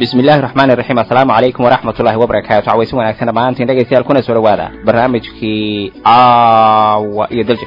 بسم الله الرحمن الرحيم السلام عليكم ورحمة الله وبركاته عويسون أكثر ما أنتين دقيقة سيال كنا سولو هذا برنامج كي يدلج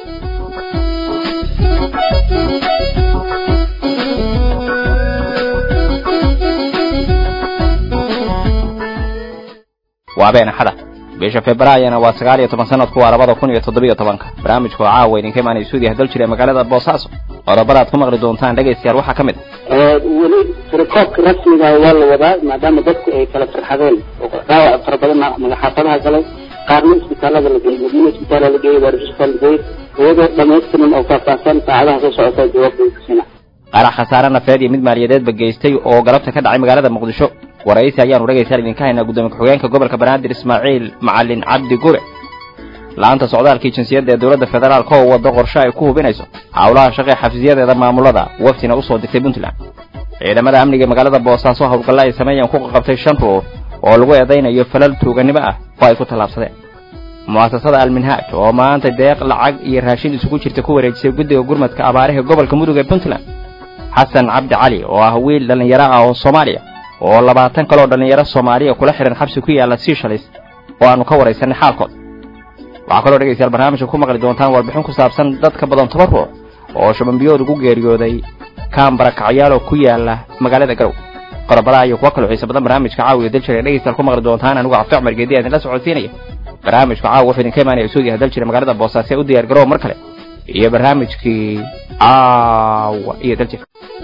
وابين حدا بيش فبراير أنا واسقالي طبعا سنة كوا ربض كوني تضبيط طبعا برنامج كوا عاوين كمان يسودي هدلج لمقالة بوساسو وربضات كم غير دونتان دقيقة سيال وحى كمل ولي فرقوك رسمي والله وضع ما دام بدك كلا فرحدين وقراء فربنا من حافظها كلا قارن اسبتال هذا اللي مدينة اسبتال اللي جاي ورجستان اللي جاي وهذا لما يستلم أو كفاسان فعلها سعودة جواب السنة. قرأ خسارة نفادي من ماليات بجيستي أو قربت كده عم قرأ مقدشو ورئيس أيام ورجع سالم إن كان قدامك حويان كجبر كبنادر إسماعيل معلن عبد جورة. لعنت سعودة الكيتشنسيات الدولة الفدرال قوة ضغط شاي كوه بينيسو حولها شقي حفزيات هذا معمولة وفتنا أصوات دكتبون تلعب. إذا ماذا أمني مقالة بواسطة وقال سمية وكوك قبتي شنطو واللغة يدينا يفلل توجني بقى فايكو طلاب صدق مؤسسة المنهاج وما أنت داق لعج يرهاشين سكوت شرتكو ورجسي جدي وجرمة كأباره قبل كمودو جبتون تلعب. حسن عبد علي وهويل لن يراه الصومالية والله بعتن كلو لن يرى الصومالية وكل حر حبس كوي على السيشاليست وأنو كوري سن حالكم. وعقلوا رجيس البرنامج وكم قال دونتان والبحون كسابسن ضد بدن تبرع وشبن بيود جوجيريودي كان برك عياله كوياله مقالة قرو قربلا يوكلوا عيسى بدن برنامج كعاوي دلش رجيس الكم قال دونتان أنا وقع عمر جديد لا سعودية برنامج كعاوي في كمان يسودي هدلش مقالة بوساسة ودي قرو مركله هي برنامج كي هي دلش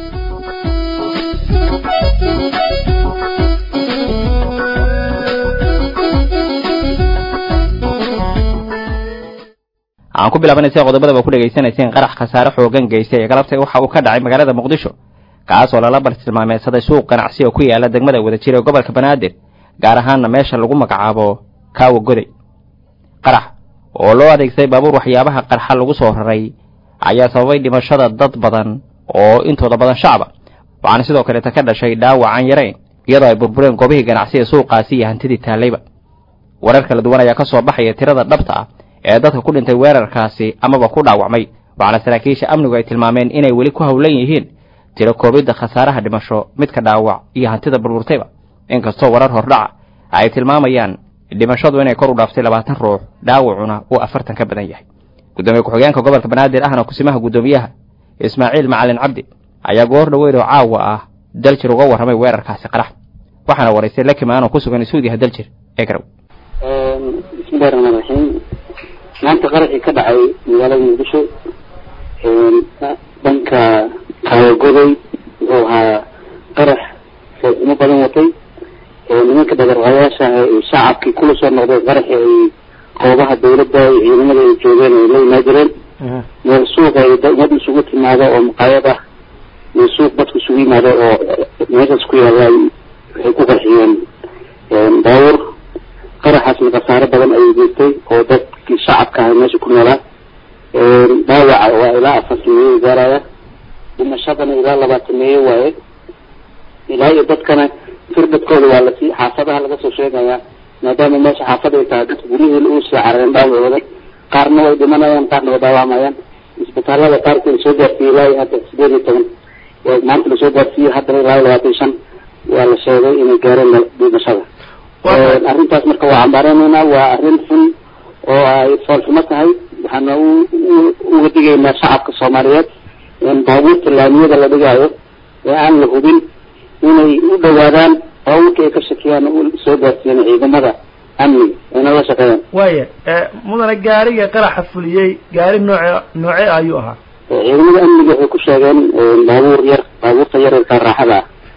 aan ku bilaabanaysa qodobada ku dhageysanayseen qarax khasaare xoogan geystay galabtay waxa uu ka dhacay magaalada Muqdisho kaas oo la bartilmaameedsaday suuq ganacsi oo ku yaala degmada Wadajir ee gobolka Banaadir gaar ahaan meesha lagu magacaabo Kaawo Goday qarax oo loo adeegsaday baabuur waxyaabaha qarxa lagu soo raray ayaa sababay dhimashada dad badan oo intooda badan shacab waxaana sidoo kale ka dhashay dhaawac aan yareyn iyadoo ay burbureen goobihii ganacsiga suuqaasi iyo hantidii taalayba warar kala duwan ayaa ka soo baxay tirada dhabta ah ee dadka ku dhintay weerarkaasi amaba ku dhaawacmay waxaana saraakiisha amnigu ay tilmaameen inay weli ku hawlan yihiin tiro koobida khasaaraha dhimasho midka dhaawac iyo hantida burburtayba inkastoo warar hordhaca ay tilmaamayaan dhimashadu inay kor u dhaaftay 20 ruux dhaawacuna uu 40 ka badan yahay gudoomiye ku-xigeenka gobolka Banaadir ahna kusimaha gudoomiyaha Ismaaciil Macalin Cabdi ayaa goor dhaweyd oo caawa ah daljir uga waramay weerarkaasi qarax waxaana wareysay la kimaan oo ku sugan Suudiga daljir ee garow maanta qaraxii ka dhacay magaalada Muqdisho dhanka Kaawo Goday oo ahaa qarax uma badan watay nimanka dhagarqayaasha shacabkii kula soo noqday qaraxii ay qoobaha dawladda iyo ciidamada ay joogeen ay la yimaadeen meel suuq ay dad isugu timaado oo maqaayad ah iyo suuq dadku isugu yimaado oo meeshaas ku yaala waxay ku qarxiyeen baabuur qaraxaas khasaare badan ay geystay oo dadkii shacabka ah meesha ku noolaa dhaawaca waa ilaa 40 gaaraya dhimashadana ilaa 20 waaye ilaa iyo dadkana firdadkooda waa la sii xaafadaha laga soo sheegaya maadaama meesha xaafada ay tahay dadka guryaheeda uu soo carareen dhaawacooda qaarna way dhimanayaan qaarna way dhaawamayaan isbitaalada qaarkood soo gaarsiiyay ilaa hadda 18 maanta la soo gaarsiiyay hadda ilaa 25 waa la sheegay inay gaareen dhimashada arrintaas marka waa cambaareenayna waa arrin xun oo ay falsamo tahay waxaana uga digaynaa shacabka Soomaaliyeed in baabuurta laamiyada la dhigayo ee aan la hubin inay u dhawaadaan baabuurka ay ka shakiyaan oo soo gaarsiiyaan ciidamada amniga inay la shaqeeyaan waaye mudane gaariga qaraxa fuliyay gaari nooce ayuu ahaa ciidamada amniga waxay ku sheegeen baabuurta yar ee raaxada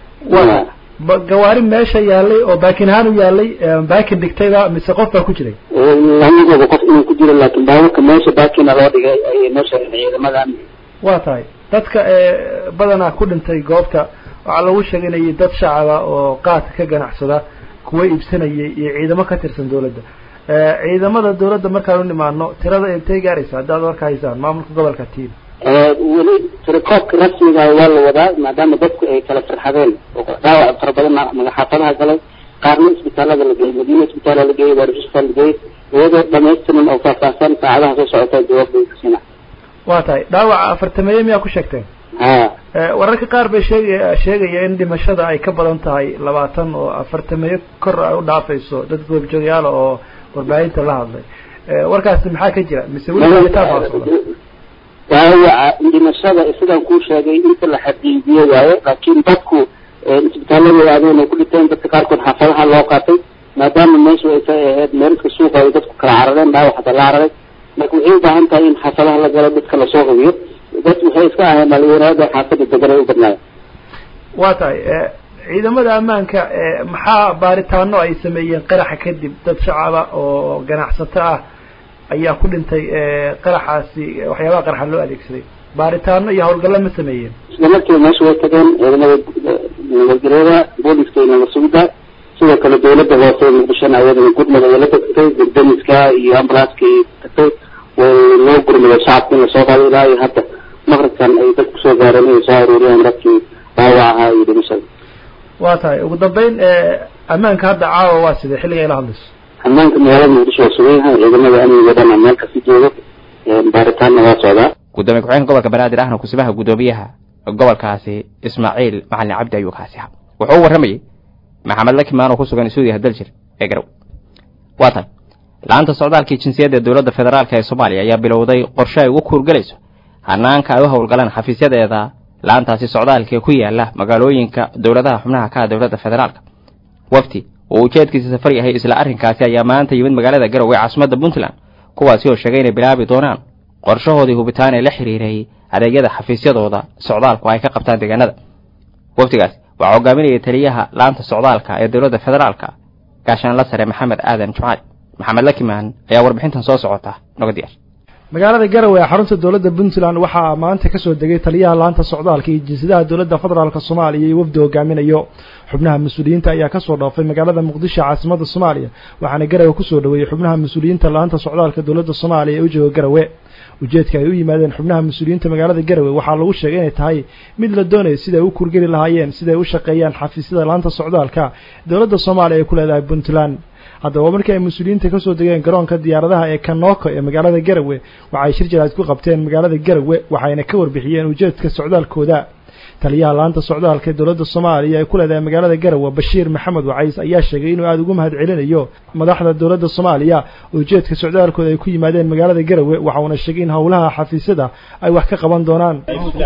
gawaari meesha yaalay oo baakin ahaan u yaalay baakin dhigtayba mise qof baa ku jiray lamada qof inuu ku jiro laakiin baabuurka meesha baakin loo dhigay ay meesha ciidamada waa tahay dadka badanaa ku dhintay goobta waxa lagu sheeganayay dad shacaba oo qaad ka ganacsada kuwa iibsanayay iyo ciidamo ka tirsan dawladda ciidamada dawladda markaan u nimaano tirada intee gaaraysa hadaad warka haysaan maamulka gobolka Tiin weli فرقوك رسمي ولا وضع ما دام بدك كلا فرحدين وقراء فربنا مجحفظها كلا قارن اسبتال اللي جاي مدينة اسبتال اللي جاي ورجستان اللي جاي وهذا بميت من أوقات أحسن فعلها سعودة جواب بالسنة. واتاي داوع فرتمية ميا كشكتين. wararka qaar bay sheegaya in dhimashada ay ka badan tahay 20 oo 40 kor ay u dhaafayso dad goobjoogayaal oo warbaahinta la hadlay warkaasi maxaa ka jira mise weli ka faafsan dhimashada sidaan ku sheegay inta la xaqiijiyo waaye laakiin dadku isbitaalada aadeen ku dhinteen dadka qaarkood xaafadaha loo qaatay maadaama meeshu ay tahay meelka suuqa ay dadku kala carareen dhaawac hada la cararay marka waxay u baahan tahay in xaafadaha la galo dadka la soo hubiyo dadku waxay iska ahayn dhalinyarada xaafada degan u badnaa waa tahay ciidamada ammaanka maxaa baaritaano ay sameeyeen qaraxa kadib dad shacab oo ganacsato ah ayaa ku dhintay qaraxaasi waxyaabaha qaraxa loo adeegsaday baaritaano iyo hawlgallo ma sameeyeen isla markii meesha way tageen ciidamada nabadgelyada booliska iyo nabadsuguda sidoo kale dawladda hoose muqdishona ayadana gurmada ay la tagtay gurdamiska iyo ambulanska ay tagtay way loo gurmaday shacabka in lasoo qaaday ilaa iyo hadda maqribkan ay dad kusoo gaareen ay soo aruuriyeen dadkii dhaawacaha iyo dhimashada waa tahay ugu dambeyn ammaanka hadda caawa waa sidee xilliga ay la hadlayso ammaanka magaalada muqdisho waa sugan yahay ciidamada amniga dhan meel kasi joogo baaritaanna waa socdaa gudoomiye ku-xigeenka gobolka banaadir ahna kusibaha gudoomiyaha gobolkaasi Ismaaciil Macalin Cabdi ayuu kaasi ahaa wuxuu waramayay maxamed lakimaan oo ku sugan Suudiya Daljir ee Garow waatan laanta socdaalkii jinsiyadda dawladda federaalka ee Soomaaliya ayaa bilowday qorshe ay ugu kuurgalayso hanaanka ay u hawlgalaan xafiisyadeeda laantaasi socdaalka ku yaala magaalooyinka dawladaha xubnaha ka dawladda federaalka wafti oo ujeedkiisa safar yahay isla arrinkaasi ayaa maanta yimid magaalada Garow ee caasimadda Puntland kuwaasi oo sheegay inay bilaabi doonaan qorshahoodii hubitaan ee la xiriiray adeegyada xafiisyadooda socdaalku ay ka qabtaan deegaanada waftigaas waxa hogaaminaya taliyaha laanta socdaalka ee dawladda federaalka gaashaan la sare Maxamed Aadan Jumcaali Maxamed Lakimaan ayaa warbixintan soo socota naga diyaar magaalada Garowe ee xarunta dawladda Puntland waxaa maanta ka soo degay taliyaha laanta socdaalka iyo jinsiyadaha dawladda federaalka Soomaaliya iyo wafdi hogaaminayo xubnaha mas'uuliyiinta ayaa ka soo dhaafay magaalada Muqdisho caasimadda Soomaaliya waxaana Garowe ku soo dhaweeyay xubnaha mas'uuliyiinta laanta socdaalka dawladda Soomaaliya ee u jooga Garowe ujeedka ay u yimaadeen xubnaha mas'uuliyiinta magaalada Garowe waxaa lagu sheegay inay tahay mid la doonayo sida ay u kurgeli lahaayeen sida ay u shaqeeyaan xafiisyada laanta socdaalka dawladda Soomaaliya ee ku leedahay Puntland haddaba markii ay mas'uuliyiinta ka soo degeen garoonka diyaaradaha ee Kanoko ee magaalada Garowe waxay shir jiraad ku qabteen magaalada Garowe waxayna ka warbixiyeen ujeedka socdaalkooda taliyaha laanta socdaalka ee dawladda Soomaaliya ee ku leedahay magaalada Garowe Bashiir Maxamed Wacays ayaa sheegay inuu aad ugu mahad celinayo madaxda dawladda Soomaaliya ujeedka socdaalkooda ay ku yimaadeen magaalada Garowe waxaana sheegay in hawlaha xafiisyada ay wax ka qaban doonaan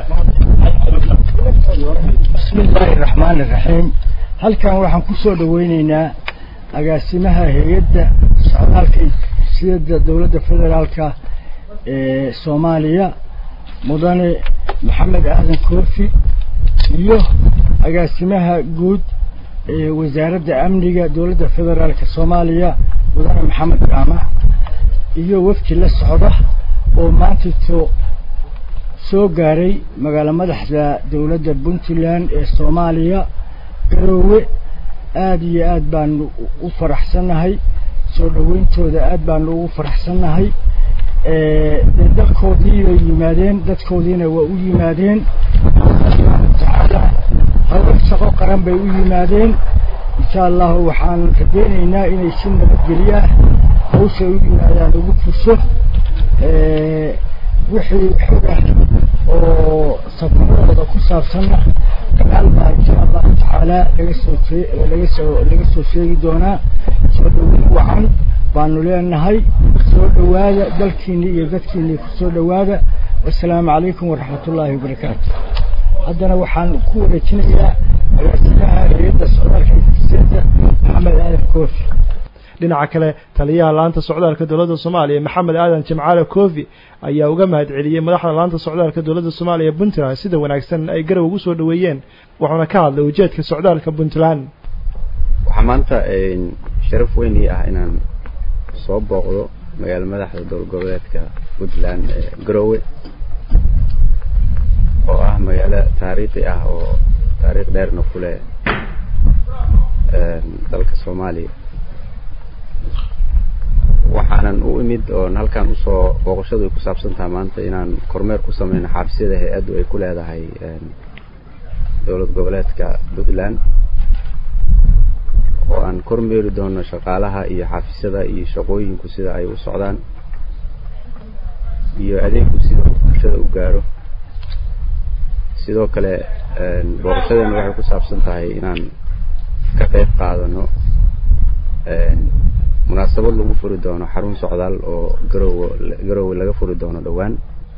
bismillaahir rahmaanir rahiim halkan waxaan ku soo dhaweynaynaa agaasimaha hay'adda socdaalka sida dawladda federaalka ee Soomaaliya mudane Maxamed Aadan Koofi iyo agaasimaha guud ee wasaaradda amniga dawladda federaalka Soomaaliya mudane Maxamed Gaama iyo wafdi la socda oo maanta soo gaaray magaalada madaxda dawladda Puntland ee Soomaaliya Garowe aad iyo aad baan u faraxsanahay soo dhaweyntooda aad baan ugu faraxsanahay dadkoodii way yimaadeen dadkoodiina waa u yimaadeen hawlo shaqo qaran bay u yimaadeen insha Allah waxaan rajaynaynaa inay si nabadgelyo hawsha u yimaadaan ugu furso wixii xoga oo safarada ku saabsan kanaal baa insha Allah taala laga soo sheegi doonaa soo dhaweyn wacan baanu leenahay soo dhawaada dalkiina iyo dadkiina ku soo dhawaada wassalaamu calaykum waraxmatullaahi wabarakaatuh haddana waxaan ku wareejinayaa agaasimaha hay'adda socdaalka jinsiyadda Maxamed Aadan Koofi dhinaca kale taliyaha laanta socdaalka dawladda Soomaaliya Maxamed Aadan Jimcaale Koofi ayaa uga mahad celiyay madaxda laanta socdaalka dawladda Soomaaliya Puntland sida wanaagsan ay Garowe ugu soo dhaweeyeen waxaana ka hadlay ujeedka socdaalka Puntland waxa maanta sharaf weyn ah inaan soo booqdo magaalada madaxda dowlad goboleedka Puntland Garowe oo ah magaalo taariikhi ah oo taariikh dheerna ku leh dalka Soomaaliya waxaanan u imid oo halkan u soo booqashadu ku saabsantaa maanta inaan kormeer ku sameeyno xafiisyada hay'addu ay ku leedahay dowlad goboleedka Puntland oo aan kormeeri doono shaqaalaha iyo xafiisyada iyo shaqooyinku sida ay u socdaan iyo adeeggu sida bulshada u gaaro sidoo kale booqashadeena waxay ku saabsan tahay inaan ka qayb qaadano munaasabad lagu furi doono xarun socdaal oo garowe laga furi doono dhawaan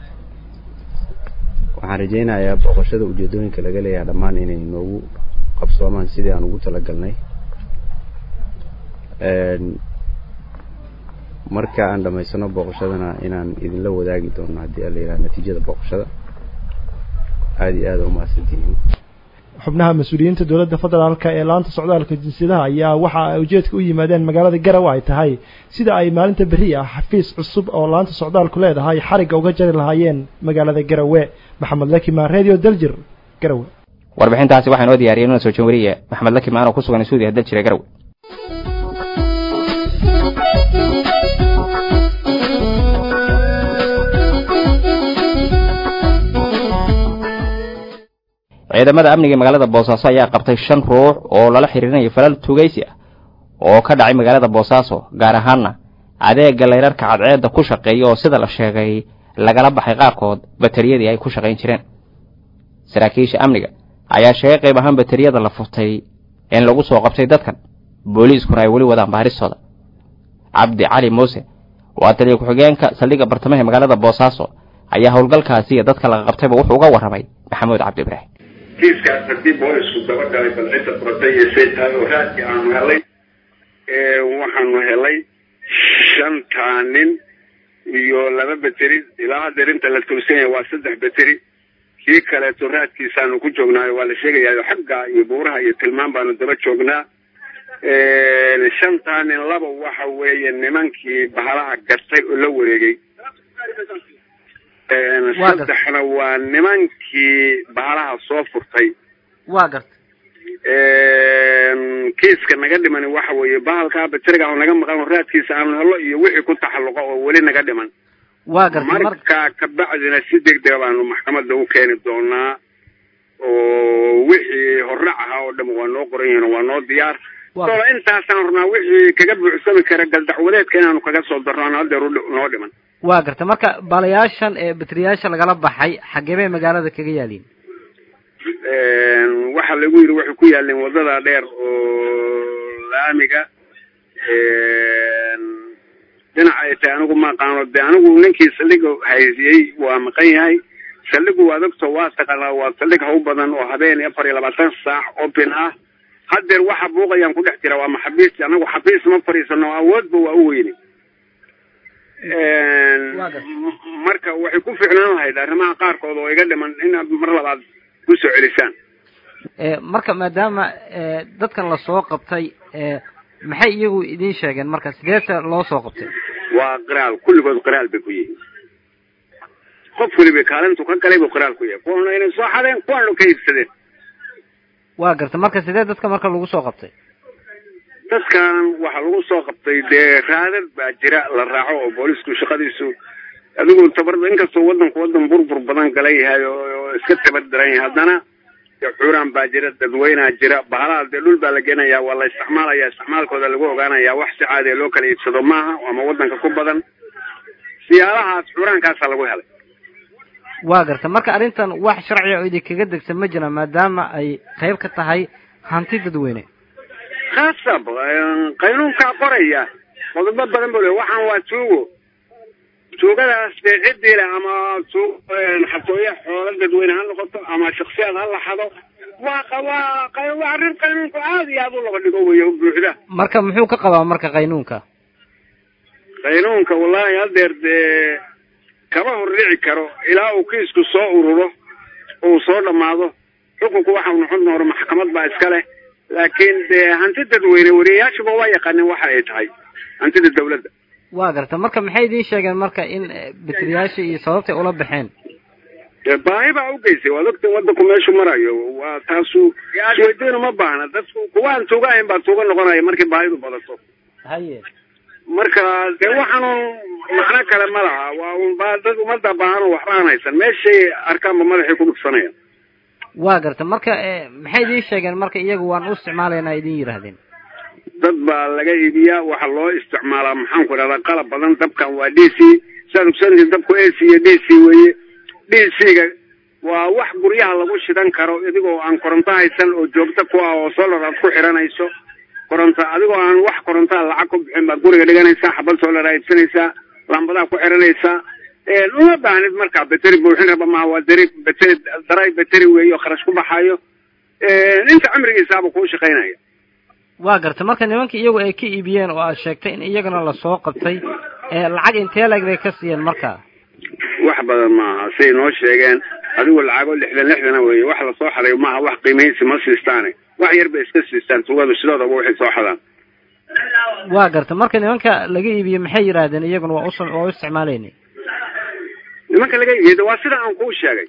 waxaan rajaynayaa booqashada ujeedooyinka laga leeyahay dhammaan inay noogu qabsoomaan sidii aan ugu talagalnay marka aan dhamaysano booqashadana inaan idinla wadaagi doono haddii la yiraahdo natiijada booqashada aad iyo aad u mahadsantihiin xubnaha mas'uuliyiinta dawladda federaalka ee laanta socdaalka jinsiyadaha ayaa waxa ay ujeedka u yimaadeen magaalada Garowe ay tahay sida ay maalinta bari ah xafiis cusub oo laanta socdaalku leedahay xariga uga jari lahaayeen magaalada Garowe maxamed Lakima radio Daljir Garowe warbixintaasi waxaan oo diyaariyay soo jeewariye maxamed Lakima oo ku sugan Suudiya Daljir Garowe ciidamada amniga magaalada Boosaaso ayaa qabtay 5 ruux oo lala xiriirinayo falal tugaysi ah oo ka dhacay magaalada Boosaaso gaar ahaan adeega leerarka cadceeda ku shaqeeyo oo sida la sheegay lagala baxay qaarkood batariyadii ay ku shaqeyn jireen saraakiisha amniga ayaa sheegay qayb ahaan batariyada la furtay in lagu soo qabtay dadkan booliiskuna ay wali wadaan baaristooda Cabdi Cali Muuse waa taliye ku-xigeenka saldhigga bartamaha magaalada Boosaaso ayaa howlgalkaasi dadka laga qabtayba wuxuu uga waramay Maxamuud Cabdi Ibraahim kiiskaas haddii boolisku dabagalay balcidda furtay iyo saytaan oo raadkii aanu helay waxaanu helay 5 nin iyo 2 bateri ilaa hadda inta la tulsanya waa 3 bateri kii kaleeto raadkiisaanu ku joognaayo waa la sheegayaa xagga iyo buuraha iyo tilmaan baanu daba joognaa 5 nin laba waxa weeye nimankii bahalaha gartay oo la wareegay saddexna waa nimankii bahalaha soo furtay waa gartay kiiska naga dhiman waxa weeye bahalka bateriga oo naga maqan raadkiisa aan helo iyo wixii ku taxalluqa oo wali naga dhiman waa gartay marka ka bacdina si degdeg ah aanu maxkamadda u keeni doonaa oo wixii horraca oo dham waa noo qoran yihiin waa noo diyaar soo intaasaan hornaa wixii kaga buuxsami kara galdacwadeedka inaanu kaga soo darno hadda noo dhiman waa gartay marka baalayaashan ee bateriyaasha lagala baxay xageebay magaalada kaga yaaliin waxa lagu yiri waxay ku yaaleen wadada dheer oo laamiga dhinaca ay tahay anigu ma qaano anigu ninkii saldhiga haysiyay waa maqan yahay saldhigu waa doctor waa taqana waa saldhig haw badan oo habeen 24 saac open ah haddeer waxa buuqayaan ku dhex jira waa maxabiis anagu xabiis ma fariisano awoodba waa u weynay marka waxay ku ficnaan lahayd arrimaha qaarkood oo iga dhiman in mar labaad ku soo celisaan marka maadaama dadkan la soo qabtay maxay iyagu idin sheegeen marka sideese loo soo qabtay waa qiraal kulligood qiraal bay ku yihiin qof waliba kaalintu ka galay buu qiraal ku yahay kuwana inay soo xadeen kuwana ka iibsadeen waa gartay marka sidee dadka marka lagu soo qabtay dadkan waxa lagu soo qabtay raadad baa jira la raaco oo boolisku shaqadiisu adigu tabarda inkastoo wadan burbur badan galay yahay oo iska tabadaran yahay haddana xuuraan baa jira dadweynaha jira bahalaha dhul baa la geenayaa waa la isticmaalayaa isticmaalkooda lagu ogaanayaa wax si caadi loo kala iibsado maaha ama wadanka ku badan siyaalahaas xuuraankaas lagu helay waa gartay marka arintan wax sharci ah oo idinkaga degsan ma jira maadaama ay qayb ka tahay hanti dadweyne khasab qaynunka qoraya qodobo badan buu waxaan waa tuugadaas cidii ama xatooya xoolo dadweyne ha noqoto ama shakhsiyaad ha la xado waa arrin qaynunku aad iyo aad u laga dhigo weeye buuxda marka muxuu ka qabaa marka qaynuunka wallahi haddeer dee kama horrici karo ilaa uu kiisku soo ururo uu soo dhammaado xukunku waxa uu noqon doona maxkamad baa iska leh laakiin dee hanti dadweyne wariyayaashuba waa yaqaaneen waxa ay tahay hantida dawladda waa garta marka maxay idin sheegeen marka in bateriyaasha iyo sababtay ula baxeen baahi baa u geysay waa dadka wadanku meeshu marayo waa taasu isweydiina ma baahna dadku kuwaan tuuga ahayn baa tuuga noqonaya markii baahidu badato haye marka dee waxaanu macno kale ma laha waa dad umada baahan oo waxba aan haysan meeshay arkaanba madaxay ku dhugsanayaan waa garta marka maxay idin sheegeen marka iyagu waan u isticmaalaynaa idin yiraahdeen dad baa laga iibiyaa waxa loo isticmaalaa maxaan ku idhahdaa qalab badan dabkan waa DC saad ogsoonaysa dabku AC iyo DC weeye DC-ga waa wax guryaha lagu shidan karo adigoo aan koronto haysan oo joogto ku ah oo solar aad ku xiranayso koronto adigoo aan wax koronto lacag ku bixin baad guriga dhiganaysaa xabad solar aad iibsanaysaa lambadaha ku xiranaysaa uma baahnid markaa bateri buuxin raba maaha waa daray bateri weeyo kharash ku baxayo inta cimrigiisaaba kuu shaqaynaya waa garta marka nimanka iyagu ay ka iibiyeen oo aad sheegtay in iyagana lasoo qabtay lacag intee lag bay ka siiyeen markaa wax badan maaha say noo sheegeen adigu lacago 60 weeye wax la soo xaday maaha wax qiimaysi ma siistaane wax yar bay iska siistaan tuugada sidoodaba waxay soo xadaan waa garta marka nimanka laga iibiyey maxay yiraahdeen iyaguna waa u isticmaalayeen nimanka laga iibiyey waa sida aan kuu sheegay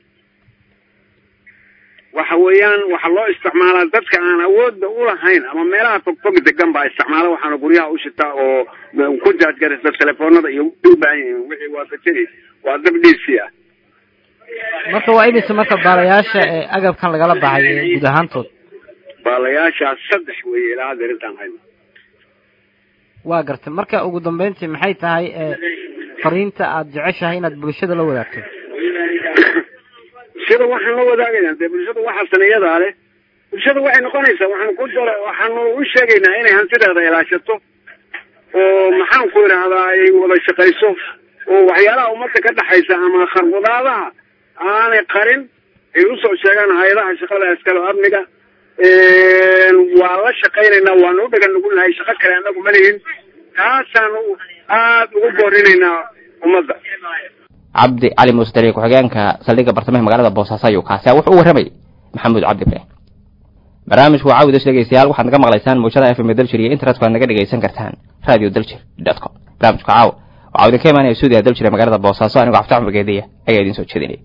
waxa weeyaan waxa loo isticmaalaa dadka aan awoodda u lahayn ama meelaha fogfog degan baa isticmaala waxaana guryaha u shitaa oo ku jaajgaraysa telefoonada iyo u baahan yihiin wixii waa bateri waa dab DC ah marka waa inaysa marka baalayaasha agabkan lagala baxay guud ahaantood baalayaasha 3 weeye ilaa dariiqan hayno waa gartay marka ugu dambeyntii maxay tahay fariinta aad jeceshahay inaad bulshada la wadaagto sida waxaan la wadaagaynaa bulshada waxa sanayada leh bulshada waxay noqonaysaa waxaan u sheegaynaa inay hantideeda ilaashato oo maxaan ku yiraahdaa ay wada shaqayso oo waxyaalaha ummadda ka dhaxaysa ama kharbudaadaha aanay qarin ay u soo sheegaan hay'adaha shaqada iskala amniga waa la shaqaynaynaa waan u dhagan ugu nahay shaqo kale anagu ma lihin taasaan aad ugu boorinaynaa ummadda cabdi cali mustari ku-xigeenka saldhigga bartamaha magaalada boosaaso ayuu kaasi wuxuu u warramay maxamuud cabdi ibraahim barnaamijku waa caawida dhegeystayaal waxaad naga maqlaysaan muujada FM Daljir iyo internetka aad naga dhegeysan kartaan radiodaljir.com barnaamijku caawa waxaa idin ka imaanaya suudiga Daljir ee magaalada boosaaso anigoo Cabdi Mageediya ayaa idin soo jeedinaya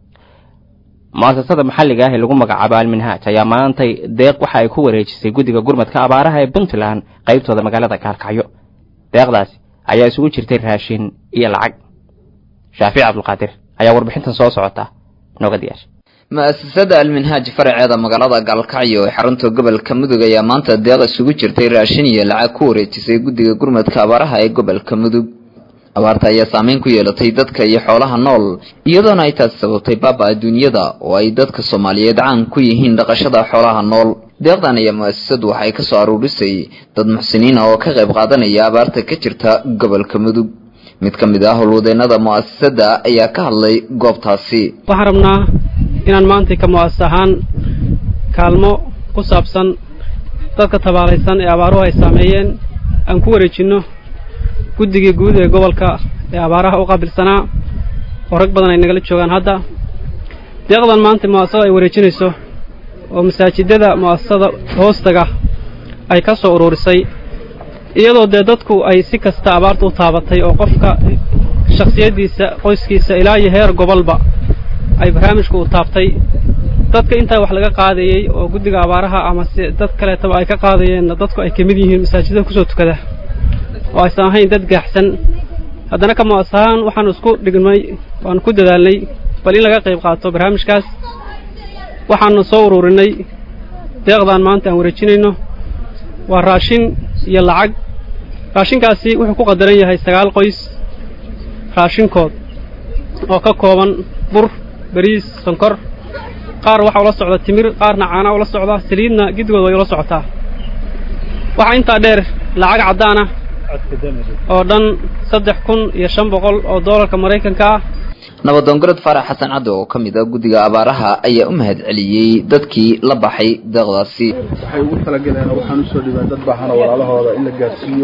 mu'asasada maxalliga ah ee lagu magacaabo Al-Minhaaj ayaa maantay deeq waxa ay ku wareejisay guddiga gurmadka abaaraha ee Puntland qaybtooda magaalada Kaalkacyo deeqdaasi ayaa isugu jirtay raashin iyo lacag shaafic Abdulqaadir ayaa warbixintan soo socota nooga diyaar mu'asasada Al-Minhaaj faraceeda magaalada Kaalkacyo ee xarunta gobolka Mudug ayaa maanta deeq isugu jirtay raashin iyo lacag ku wareejisay guddiga gurmadka abaaraha ee gobolka Mudug abaarta ayaa saameyn ku yeelatay dadka iyo xoolaha nool iyadoona ay taas sababtay baaba adduunyada oo ay dadka Soomaaliyeed caan ku yihiin dhaqashada xoolaha nool deeqdan ayaa mu'asasadu waxay ka soo aruurisay dad muxsiniin oo ka qayb qaadanaya abaarta ka jirta gobolka Mudug mid ka mid ah howlwadeenada mu'asasada ayaa ka hadlay goobtaasi waxaan rabnaa inaan maanta ka mu'asas ahaan kaalmo ku saabsan dadka tabaalaysan ee abaaruhu ay saameeyeen aan ku wareejino guddiga guud ee gobolka ee abaaraha u qaabilsanaa oo rag badan ay nagala joogaan hadda deeqdan maanta mu'asasada ay wareejinayso oo masaajidada mu'asasada hoostaga ay ka soo ururisay iyadoo dadku ay si kasta abaarta u taabatay oo qofka shakhsiyadiisa qoyskiisa ilaa iyo heer gobolba ay barnaamijku u taabtay dadka inta wax laga qaadayay oo guddiga abaaraha ama dad kale taba ay ka qaadayeen dadku ay kamid yihiin masaajidada ku soo tukada oo aysan ahayn dad gaxsan haddana ka mu'asasahan waxaan isku dhignay waan ku dadaalnay bal in laga qayb qaato barnaamijkaas waxaan soo ururinay deeqdan maanta aan wareejinayno waa raashin iyo lacag raashinkaasi wuxuu ku qadaran yahay 9 qoys raashinkood oo ka kooban bur bariis sonkor qaar waxa la socda timir qaarna caana la socda saliidna gidigooda way la socotaa waxa inta dheer lacag cadaan ah oo dhan 3500 oo doolarka Mareykanka ah nabadoongorad Farax Xasan Cado oo kamid ah guddiga abaaraha ayaa u mahad celiyay dadkii la baxay deeqdaasi waxay ugu talagaleen waxaan u soo dhibaa dad baahan oo walaalahooda in la gaarsiiyo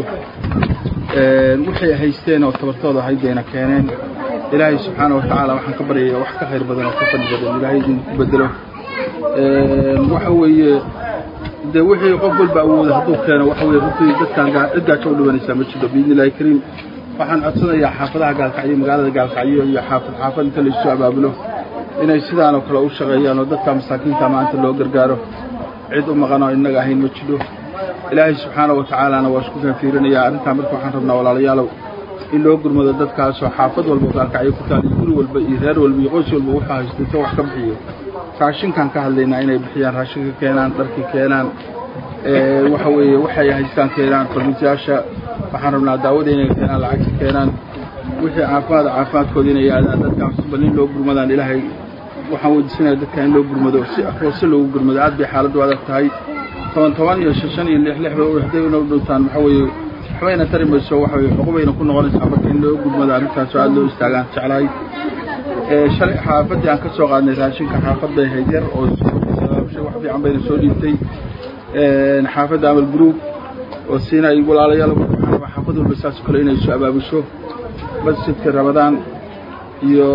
waxay haysteen oo tabartooda haydeena keeneen ilaahay subxaanahu wa ta'aala waxaan ka baryayaa wax ka khayr badan oo ka fadli badan ilaahay inuu ku bedelo waxa weeye wixii qof walba awoodo hadduu keeno waxa weeye runtii dadkan gaajo u dhibanaysa ma jiro biidnillaahi kariim waxaan codsanayaa xaafadaha Kaalkacyo magaalada Kaalkacyo iyo xaafad inta la isku abaabulo inay sidaan oo kale u shaqeeyaan oo dadka masaakiinta maanta loo gargaaro cid u maqan oo inaga ahayn ma jiro ilaahay subxaanahu wa ta'aala waa isku fiirinayaa arrinta marka waxaan rabnaa walaalayaalow in loo gurmado dadkaas oo xaafad walba Kaalkacyo ku taal guri walba iyo reer walba iyo qoys walba waxa haystay wax ka bixiyo raashinkan ka hadlaynaa inay bixiyaan raashinka keenaan dharki keenaan waxa weeye waxay haystaan keenaan farmasiyaasha waxaan rabnaa daawada inay keenaan lacag keenaan wixii caafimaadkooda inay aadaan dadkaas balin loo gurmadaan ilaahay waxaan weydiisanayaa dadka in loo gurmado si hoose loogu gurmado aad bay xaaladdu adag tahay 10 iyo 6 iyo 6 hadday inoo dhuntaan waxa weeye waxbayna tari mayso waxa weeye xuquuqayna ku noqonaysaa marka in loo gurmado arrintaas oo aad loo istaagaan jeclahay shalay xaafadii aan ka soo qaadnay raashinka xaafadda ahayd yar oo wax fiican bayna soo dhiibtay xaafadda amal group oo siinay walaalayaal xaafaddu basaas kale inay soo abaabusho masjidka Ramadaan iyo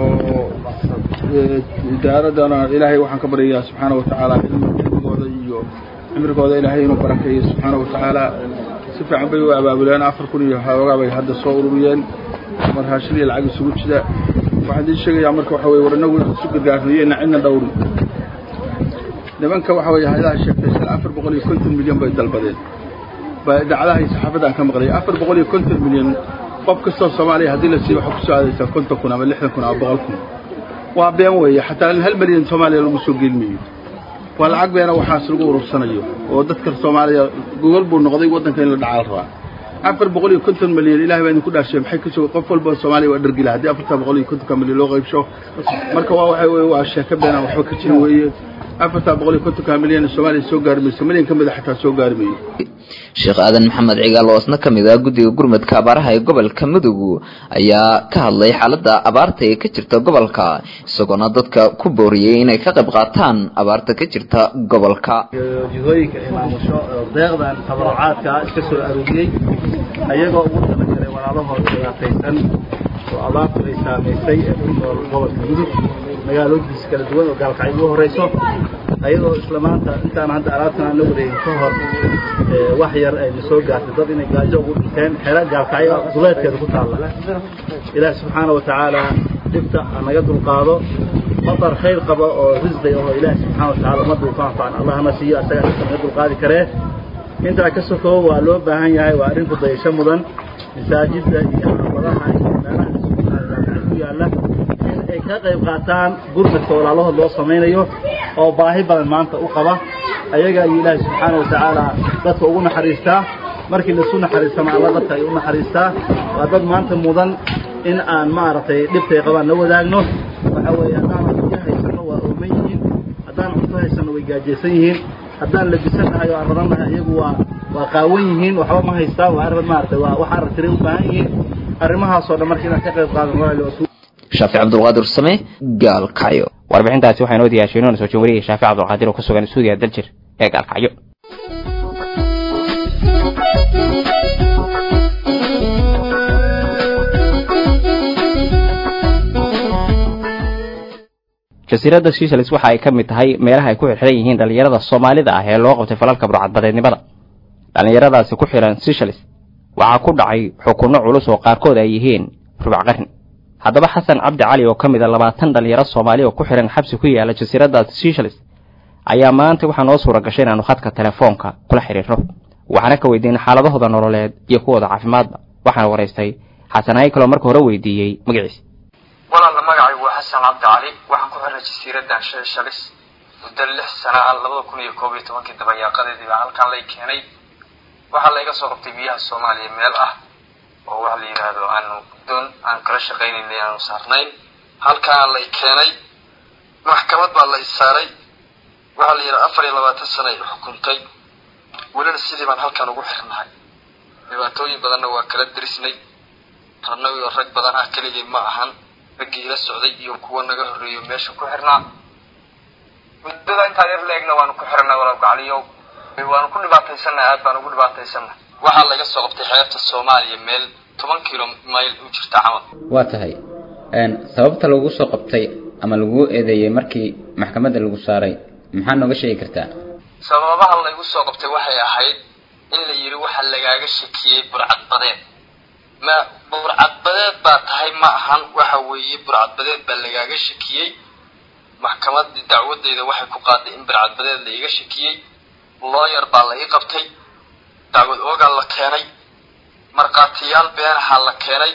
idaaradana ilaahay waxaan ka baryayaa subxaanahu wa ta'aala ilmigooda iyo cimrigooda ilaahay inuu barakeeyo subxaanahu wa ta'aala si fiican bay u abaabuleen 4,000 iyo hawaaga bay hadda soo ururiyeen mar raashin iyo lacag isugu jira waxaan idin sheegayaa marka waxa weeye waranagu isu gargaarnayeen cidna dhowrin nimanka waxa weeye hay'adaha sheegtay 450 milyan bay dalbadeen baadacadaha saxaafada aan ka maqlay 450 milyan qof kasta Soomaaliya hadii la siiyo waxa ku soo aadaysa 50 ama 60 ama 100 waa been weeye xataa 1 milyan Soomaaliya lagu soo geelmiyo waa lacag beena waxaas lagu urursanayo oo dadka Soomaaliya gobol buu noqday wadanka in la dhacal rabaa 450 milyan ilaahay baa ku dhaashay maxay ka soo qof walba Soomaaliya waa dhargila hadii 450 milyan loo qaybsho marka waa sheeko beena waxba ka jira weeye 450 milyan Soomaaliya soo gaarmayso milyan ka mid ah xataa soo gaarmayo Sheekh Aadan Maxamed Cigaal oo isna kamid ah guddiga gurmadka abaaraha ee gobolka Mudug ayaa ka hadlay xaaladda abaarta ee ka jirta gobolka isagoo dadka ku booriyay inay ka qayb qaataan abaarta ka jirta gobolka jihooyinka imaamusho deeqdan tabarucaadka iska soo arooriyay ayagoo ugu talagalay walaalahooda dhibaataysan oo abaartu ay saameysay ee ku nool gobolka Mudug magaalooyinkiisa kala duwan oo gaalkacyo ugu horeyso ayadoo isla maanta intaan hadda alaabtan la wareegin ka hor wax yar ay soo gaartay dad inay gaajo ugu dhinteen xeelad gaalkacyo duleedkeeda ku taala ilaahay subxaanahu wa ta'aala dibta anaga dulqaado qadar khayr qaba oo rizqi oo ilaahay subxaanahu wa ta'aala madu faafaan allahna siiyo asaga naga dulqaadi kare inta ka soo koob waa loo baahan yahay waa arrin ku dayasho mudan masaajidda iyo xaafadaha iyo meelaha ku yaala ay ka qayb qaataan gurmadka walaalahood loo sameeyo oo baahi badan maanta u qaba ayaga ilaahay subxaanahu wa ta'aala dadka ugu naxariistaa markii la soo naxariisana Allah dadka ay u naxariistaa waa dad maanta mudan in aan maartay dhibtay qabaan la wadaagno waxa weeye hadaan haysano waa oomayiin hadaan cunto haysano way gaajeysan yihiin hadaan labisanahay oo arradana iyagu waa qaawan yihiin waxba ma haystaan waa arrin maartay waa waxa arrin u baahan yihiin arrimahaas oo dhan markii aan ka qayb qaadan waa Shaafi Cabdulqaadir Samee Gaalkacyo warbixintaasi waxay noo diyaarsheeneen soo jeediyay Shaafi Cabdulqaadir oo ku sugan Suudiya Daljir ee Gaalkacyo jasiiradda Seychelles waxa ay ka mid tahay meelaha ay ku xirxiran yihiin dhalinyarada Soomaalida ah ee loo qabtay falalka burcadbadeednimada dhalinyaradaasi ku xiran Seychelles waxa ku dhacay xukunno culus oo qaarkood ay yihiin rubac qarni haddaba Xasan Cabdi Cali oo kamid ah 20 dhalinyaro Soomaali oo ku xiran xabsi ku yaala jasiiradda Seychelles ayaa maanta waxa noo suura gashay inaanu khadka telefoonka kula xiriirno waxaana ka weydiinay xaaladahooda nololeed iyo kuwooda caafimaadba waxaan wareystay Xasan Aykalo markii hore weydiiyay magaciisa walaal magacaygu waa Xasan Cabdi Cali waxaan ku xiran jasiiradda Seychelles muddo 6 sano 2011 dabayaaqadeedii baa halkan la keenay waxa la iga soo qabtay biyaha Soomaaliya meel ah oo wax la yiraahdo aan kala shaqeynay aan saarnayn halkaan la keenay maxkamad baa la isaaray waxa la yiraahdo 24 sano ay xukuntay walaal sidii baan halkaan ugu xirnahay dhibaatooyin badan waa kala dirisnay ranawi rag badan ah kaliya ma ahan ragii la socday iyo kuwa naga horeeyo meesha ku xirnaa muddada inta yar leegna waan ku xirnaa walaal Gacaliyo waan ku dhibaataysanaa aad baan ugu dhibaataysanaa waxa laga soo qabtay xeebta Soomaaliya meel 10 kilomayl u jirta camal waa tahay sababta lagu soo qabtay ama lagu eedeeyay markii maxkamadda lagu saaray maxaa nooga sheegi kartaa sababaha lagu soo qabtay waxay ahayd in la yiri waxa lagaaga shakiyay burcadbadeed ma burcadbadeed baa tahay ma ahan waxa weeye burcadbadeed baa lagaaga shakiyay maxkamadda dacwadeeda waxay ku qaaday in burcadbadeed la iga shakiyay lawyer baa la ii qabtay dacwad ooga la keenay marqaatiyaal beenaha la keenay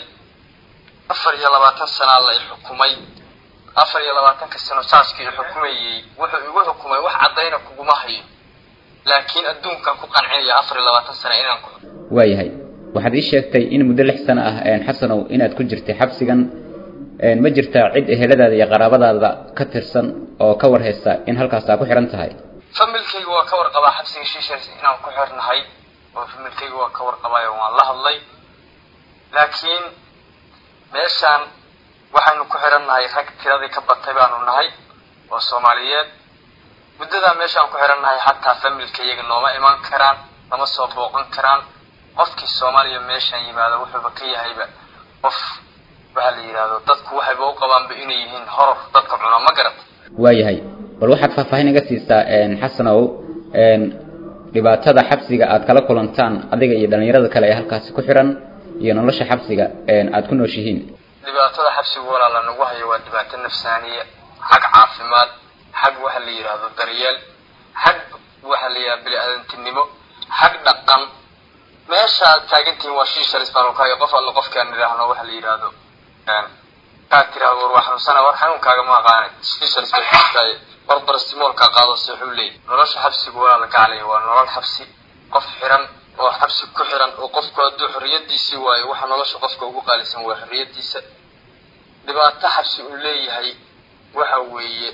24 sano la xukumay 24 sano saaskii xukumayay wuxuu igu xukumay wax cadayna kuguma hayo laakiin adduunkan ku qancinaya 24 sano inaan ku waayahay waxaad ii sheegtay in muddo 6 sano ah Xasanow inaad ku jirtay xabsigan ma jirtaa cid eheladaada iyo qaraabadaada ka tirsan oo ka warhaysa in halkaas aad ku xiran tahay familkaygu waa ka warqabaa xabsiga shiishaas inaan ku xirnahay oo familkaygu waa ka warqabaayo waan la hadlay laakiin meeshaan waxaanu ku xirannahay rag tiradii ka batay baanu nahay oo Soomaaliyeed muddadaa meeshaan ku xirannahay xataa familkayaga nooma iman karaan lama soo booqan karaan qofkii Soomaaliya meeshaan yimaada wuxuuba ka yahayba qof waxa la yiraahdo dadku waxay u qabaanba inay yihiin horor dadka cuna ma garad waayahay bal waxaad faahfaahin iga siisaa xasanow dhibaatada xabsiga aad kala kulantaan adiga iyo dhalinyarada kale ee halkaas ku xiran iyo nolosha xabsiga aad ku nooshihiin dhibaatada xabsiga walaal nagu hayo waa dhibaato nafsaaniye xag caafimaad xag waxa la yiraahdo daryeel xag waxa la yiraahdo bini'aadantinimo xag dhaqan meesha taagantiin waa shiisha isbaalkaaga qof alla qofkaan yiraahdo waxa la yiraahdo ka tiraahdo waxaan sana xanuunkaaga ma aqaan shiisha isbaalkaaga barbarstimoolka qaado saxuulay nolosha xabsiga waa la gaalay waa nolol xabsi qof xiran oo xabsi ku xiran oo qofku haduu xorriyadiisa waayo waxa nolosha qofka ugu qaalisan waa xorriyadiisa dhibaato xabsi uu leeyahay waxa weeye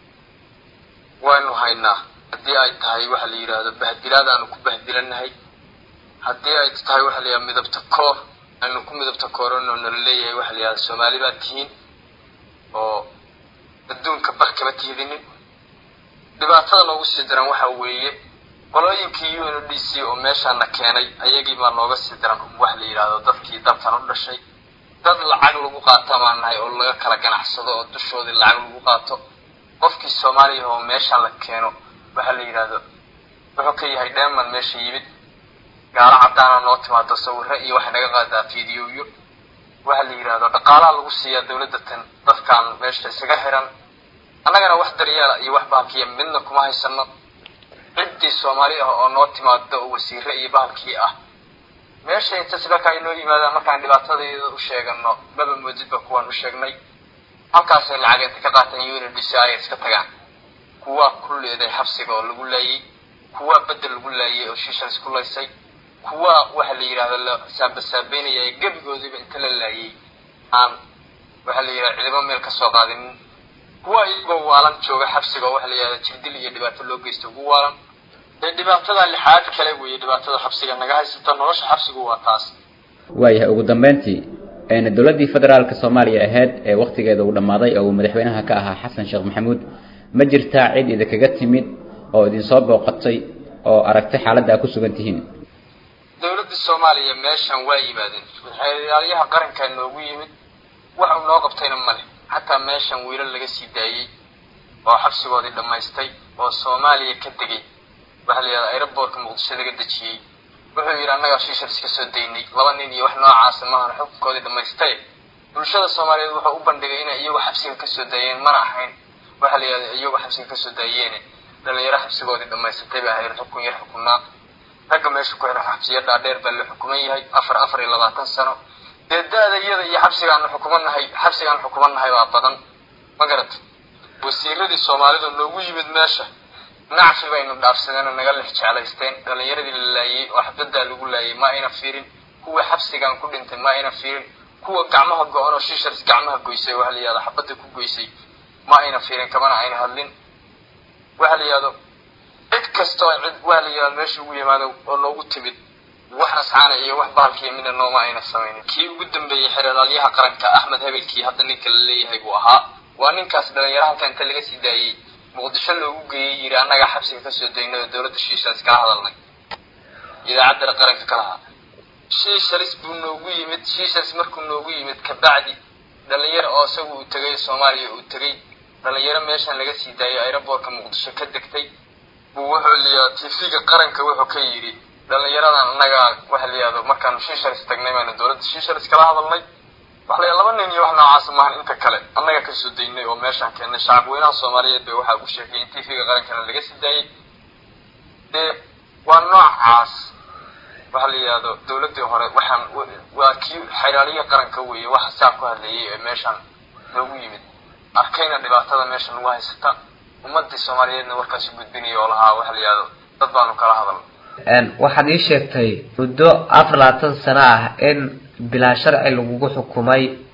waanu haynaa hadii ay tahay waxa la yiraahdo bahdilaad aanu ku bahdilanahay hadii ay tahay waxa la yiraahdo midabta koor aanu ku midabta koorano leeyahay waxa la yiraahdo Soomaali baa tihiin oo adduunka barkaba tiidinin dhibaatada noogu sii daran waxa weeye qolooyinkii UNDC oo meeshaana keenay ayagii ma nooga sii daran wax la yiraahdo dadkii dalkan u dhashay dad lacag lagu qaato maanahay oo laga kala ganacsado oo dushoodii lacag lagu qaato qofkii Soomaaliya oo meesha la keeno waxa la yiraahdo wuxuu ka yahay dheeman meesha yimid gaar cadaan noo timaado sawirro iyo wax naga qaadaa fiidiyoyo waxa la yiraahdo dhaqaalaha lagu siiyaa dawladda tan dadkan meesha isaga xiran annagana wax daryeel iyo wax baaqiya midna kuma haysano cidii Soomaaliya oo noo timaado wasiirro iyo baalkii ah meesha inta sida ka inoo yimaada markaan dhibaatadeeda u sheegano baba moodidba kuwan u sheegnay halkaas ay lacag inta ka qaataan UNDC ay iska tagaan kuwa kulleeday xabsiga oo lagu laayay kuwa bedel lagu laayay oo shiisha isku laysay kuwa waxa la yiraahdo la saabsaabeenaya gabigoodiba inta la laayay aan waxa la yiraahdo ciidamo meel ka soo qaadin kuwa iyagu waalan jooga xabsiga waxa la yiraahdo jirdil iyo dhibaato loo geysto ugu waalan dhibaatada lixaad kale weeye dhibaatada xabsiga naga haysata nolosha xabsigu waa taas waayahay ugu dambeyntii dawladda federaalka Soomaaliya ahayd ee waqtigeeda uu dhamaaday oo madaxweynaha ka ahaa Xasan Sheekh Maxamuud ma jirtaa cid idinkaga timid oo idin soo booqatay oo aragtay xaaladda ku sugan tihiin dawladda Soomaaliya meeshan waa yimaadeen hay'adaha qaranka noogu yimid waxa uu noo qabtayna male hatta meeshan wiilal laga sii daayay oo xabsigoodii dhamaystay oo Soomaaliya ka tagay waxa la yiraahdo airport Muqdisho laga dajiyay wuxuu yiri annaga shiisha iska soo deynay laba nin iyo wax noocaas ma aha xukunkoodii dhamaystay bulshada Soomaaliyeed wuxuu u bandhigay inay iyagu xabsiga ka soo daayeen mana ahayn waxa la yiraahdo iyagu xabsiga ka soo daayeen dhalinyaro xabsigoodii dhamaystay baa hayr xukun yar xukunaa ragga meesha ku xiran xabsiyada dheer baa la xukumay yahay 24 sano deedaada iyada iyo xabsigaan xukumanahay waa badan ma garat wasiiradii Soomaalidu noogu yimid meesha nacfi baynu dhaafsadeen naga lix jeclaysteen dhalinyaradii la laayay oo xabada lagu laayay ma ayna fiirin kuwa xabsigan ku dhintay ma ayna fiirin kuwa gacmaha go'an oo shiishas gacmaha goysay waxa la yiraahdo xabada ku goysay ma ayna fiirin kamana ayna hadlin waxa la yiraahdo cid kasto cid waxa la yiraahdo meesha ugu yimaado oo loogu timid wax asxaana iyo wax baalkii midna nooma ayna sameeyeen kii ugu dambeeyay xiraalyaha qaranka Axmed Habelkii hadda ninka la leeyahay buu ahaa waa ninkaas dhalinyaraha inta laga sii daayay Muqdisho loogu geeyay yiri annaga xabsiga ka soo deynay dawladda shiishaas ka hadalnay idaacadda qaranka kala shiishaas buu noogu yimid shiishaas markuu noogu yimid ka bacdi dhalinyaro oo isagu u tagay Soomaaliya u tagay dhalinyaro meeshan laga sii daayay airport Muqdisho ka degtay buu wuxuu leeyahay TV-ga qaranka wuxuu ka yiri dhalinyaradan annaga waxa la yiraahdo markaan shiishaas tagnay maana dawladda shiishaas kala hadalnay waxa la laba nin iyo wax noocaas ma inta kale annaga ka soo deynay oo meeshan keenay shacab weynaha Soomaaliyeed bay waxa uu sheegay TV-ga qaranka laga sii daayay waa noocaas waxa la yiraahdo dawladda hore waxaan waa kii xiraaliye qaranka weeye wax saaf ku hadlayay ee meeshan loogu yimid arkayna dhibaatada meeshan ugu haysata ummadda Soomaaliyeedna warkaas u gudbinay oo lahaa waxa la yiraahdo dad baanu kala hadalnay waxaad ii sheegtay muddo 24 sano ah in bilaa sharci lagu xukumay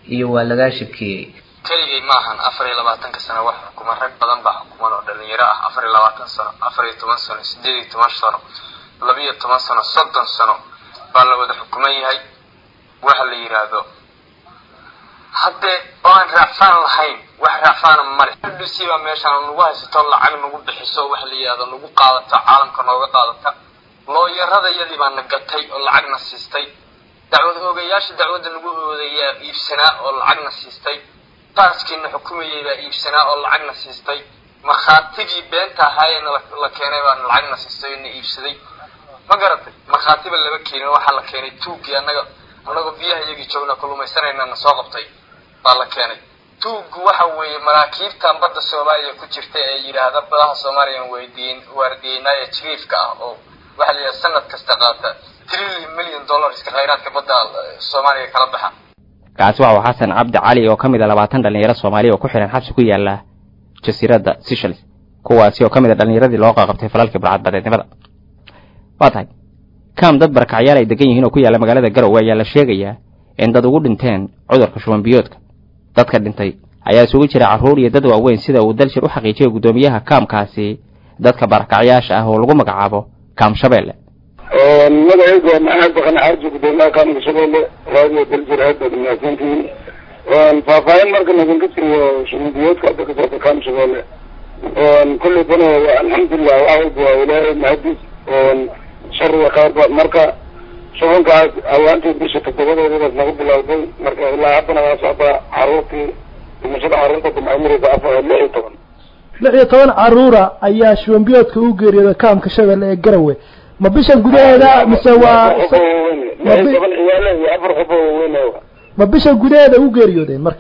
iyo waa lagaa shakeeyey keligay maahan 24 sano wax xukuma rag badan baa xukuman oo dhalinyaro ah 24 sano 14 sano 18 sano 12 sano 30 sano baa la wada xukuman yahay waxa la yiraahdo hadde aan raafaan lahayn wax raafaan male dhisiba meeshaan lagu haysto lacag lagu bixiso wax la yiraahdo lagu qaadato caalamka nooga qaadata looyarada yadii baan nagatay oo lacagna siistay dacwad oogayaasha dacwadda lagu oodayaa iibsanaa oo lacagna siistay taaskiina xukumayay baa iibsanaa oo lacagna siistay markhaatigii beenta ahaayeen la keenay baan lacagna siistay oo iibsaday ma garatay markhaatiba laba keenin waxa la keenay tuugi anaga biyaha iyagii joogna kulumaysanayna soo qabtay baa la keenay tuugu waxa weeye maraakiibta badda Soomaaliya ku jirta ee yiraahdo badaha Soomaaliya waardiyeynaya jiifka ah oo waxa la yiraahdo sanad kasta qaata $3 million ka khayraadka badda Soomaaliya kala baxa kaasi waa Xasan Cabdi Cali oo kamid ah 20 dhalinyaro Soomaaliya oo ku xiran xabsi ku yaala jasiiradda Seychelles kuwaasi oo kamid ah dhalinyaradii loo qabtay falalka barcadbadeednimada waatahay kam dad barakacayaal ay degan yihiin oo ku yaala magaalada Garowe ayaa la sheegayaa in dad ugu dhinteen cudurka shuban biyoodka dadka dhintay ayaa isugu jira carruur iyo dad waaweyn sida uu dalshir u xaqiijiyay gudoomiyaha kaamkaasi dadka barakacayaasha ah oo lagu magacaabo Kaam Shabeelle magacaygu waa maxamed baqan xaaji gudoomiyaha kaamka Shabeelle raadiyo dalshir aad baad mahadsantihiin faahfaahin marka nagan ka jiro shuban biyoodka dadka soo Kaam Shabeelle kulli bana alxamdulillah waa ilaahay mahadis sharri qaarba marka shubankaas awaantii bisha toddobadeeda lagu bilowday marka ilaa haddana waa socda caruurtii dhimashada caruurta dumaamiriga 16 caruura ayaa shuban biyoodka u geeriyooday kaamka Shabeelle ee Garowe ma bishan gudaheeda mise waa ma bishan gudaheeda u geeriyoodeen marka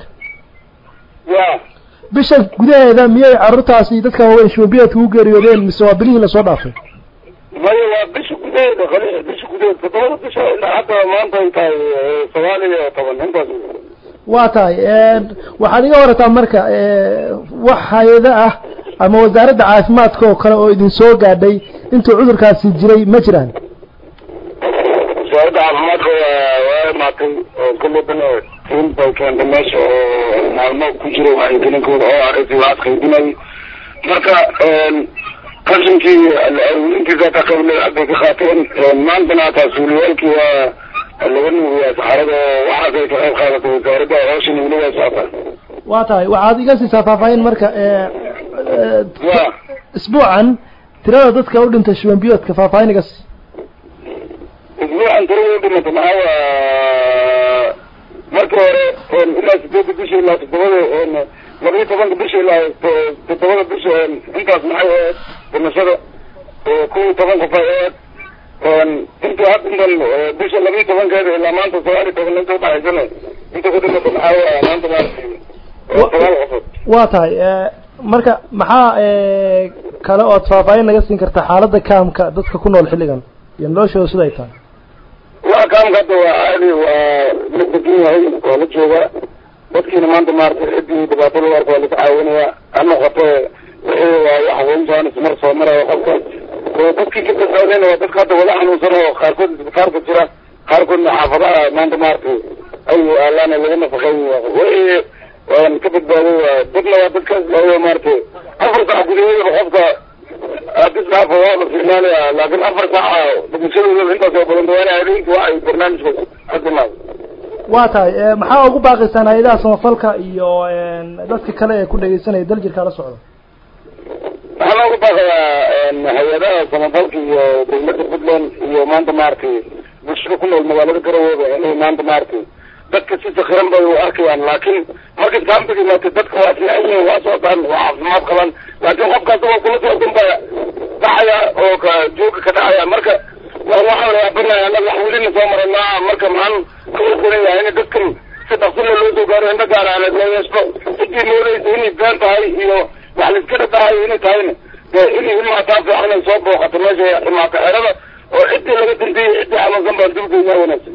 bishan gudaheeda miyay caruurtaasi dadka waaweyn shuban biyoodka u geeriyoodeen mise waa bilihii la soo dhaafay maya waa bisha gudaheeda khaliil bisha gudaheeda toddoba bisha ilaa hadda maanta ay tahay 19 intaas waa tahay waxaad iga warataa marka wax hay'ado ah ama wasaaradda caafimaadka oo kale oo idin soo gaadhay intuu cudurkaasi jiray ma jiraan wasaaradda caafimaadka waa maatay kulli bana in bay keentay meesha oo maalmo ku jiro waxay kelinkooda oo aragti waa qaybinay marka qashinkii intiisa ka qablay hadday ka qaateen maantana taasuuliyaalkii waa laga nuugiyaa saxarada waxaas ay ka qayb qaadatay wasaaradda hawshan weli waa socotaa waa tahay waxaad iga siisaa faahfaahin marka isbuucan tirada dadka u dhintay shuban biyoodka faahfaahin iga sii isbuucan tirada u dhintay maxaa waa markii hore ilaa 8 bisha ilaa 7 12 bisha ilaa 7 bisha intaas maxay ahayd dhimashada 10 qof ahayd inta hadda bisha 12 keeda ilaa maanta 19 inta dhaxaysan inta ku dhimatay maxaa maanta waa tahay marka maxaa kale oo faahfaahin naga siin karta xaaladda kaamka dadka ku nool xilligan iyo noloshooda sida ay tahay waa kaamka hadda waa caadi waa la degan yahay waa la joogaa dadkiina maanta maaragtay ciddii dhibaatada warka waa laga caawinayaa ha noqotee wixii waa wax weyntaan ismar soo maraya qofka dadkii ka badbaadayna waa dadka hadda wada xanuunsan oo qaarkood isbitaalka jira qaarkoodna xaafadaha maanta maaragtay ay allaana laga nafaqeyn wixii waan ka badbaaday waa dadna waa dadkaas loo maartay 4 saac gudaheeda qofka hadis dhaafo waa la fiirnaanaya laakiin 4 saac dhimashadooda intaas oo badan waa habeenkii waa ay barnaamijkooda hadda waa tahay maxaa ugu baaqaysan hay'adaha samafalka iyo dadka kale ee ku dhageysanaya daljirka la socdo waxaan ugu baaqayaa hay'adaha samafalka iyo dowladda Puntland iyo maanta maartay bulshada ku nool magaalada Garowe inay maanta maartay dadka si sakhiran bay u arkayaan laakiin marka kaambiga maanta dadka waa fiican waa soo daan waa caafimaad qaban laakiin qofkaas oo kula soo damba dhacaya oo ka jooga ka dhacaya marka waxaan rabnaa anaga wax weli soo marnaa marka maxaan ku leeyahay in dadkan si dhaqso loo soo gaaro inta gaar ah la yeesho sidii nooleeyay inay baan tahay iyo wax la iska dhahay inay tahay inay ma taafaan soo booqato meesha ma taarada oo cidii laga dintay cidii xanuunsan baan dib ugu wanaagsan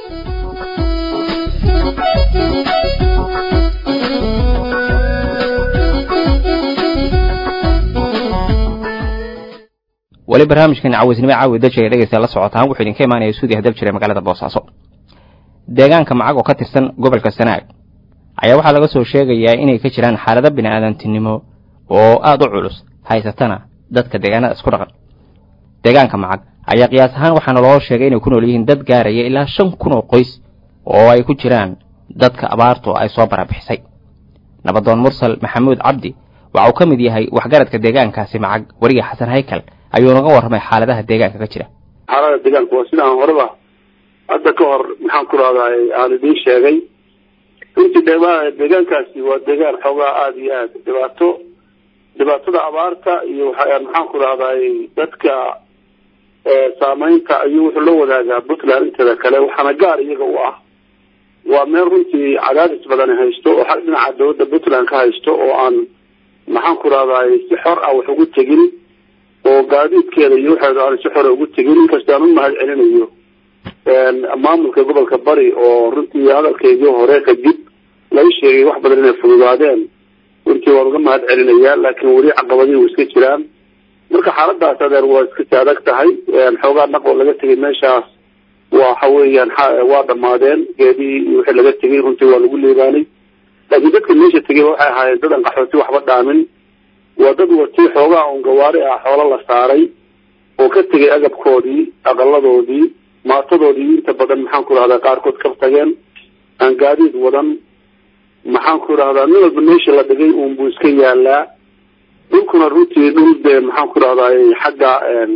wali barnaamijkan cawisnimo caawi daljiga dhageysta la socotaan wuxuu idinka imaanaya suudiga daljiga magaalada Boosaaso deegaanka Macag oo ka tirsan gobolka Sanaag ayaa waxaa laga soo sheegayaa inay ka jiraan xaalado bini'aadantinimo oo aad u culus haysatana dadka deegaanada isku dhaqan deegaanka Macag ayaa qiyaas ahaan waxaana loo sheegay inay ku nool yihiin dad gaaraya ilaa 5,000 oo qoys oo ay ku jiraan dadka abaartu ay soo barabixisay nabadoon mursal maxamuud cabdi waxa uu ka mid yahay waxgaradka deegaankaasi Macag wariga xasan haykal ayuu naga warramay xaaladaha deegaanka ka jira xaalada deegaanka waa sidaan horeba hadda ka hor maxaan ku raadayay aan idin sheegay intii deegaankaasi waa deegaan xoogaa aad iyo aad dhibaatada abaarta iyo maxaan ku raadayay dadka saamaynta ayuu wuxuu la wadaagaa Puntland inteeda kale waxaana gaar iyaga u ah waa meel runtii cadaadis badan haysto oo xag dhinaca dowladda Puntland ka haysto oo aan maxaan ku raadayay si xor ah wax ugu tegin oo gaadiidkeeda iyo waxeeda aan si xor ugu tegin inkastoo aan u mahad celinayo maamulka gobolka Bari oo runtii hadalkeedii hore ka dib laga sheegay wax badan inay fududaadeen runtii waan uga mahad celinayaa laakiin weli caqabadii way iska jiraan marka xaaladaas adeer waa iska adag tahay xoogaa naq oo laga tegay meeshaas waxa weeyaan waa dhamaadeen geedii wixii laga tegay runtii waa lagu leeyahay laakiin dadka meesha tegay waxay ahaayeen dad aan qaxooti waxba dhaamin waa dad watay xoogaa on gawaari ah xoolo la saaray oo ka tegay agabkoodii aqaladoodii maatadoodii inta badan maxaan ku rahdaa qaarkood ka tageen aan gaadiid wadan maxaan ku rahdaa nin walba meesha la dhigay uun buu iska yaalaa dhulkuna runtii dhul dee maxaan ku rahdaa xagga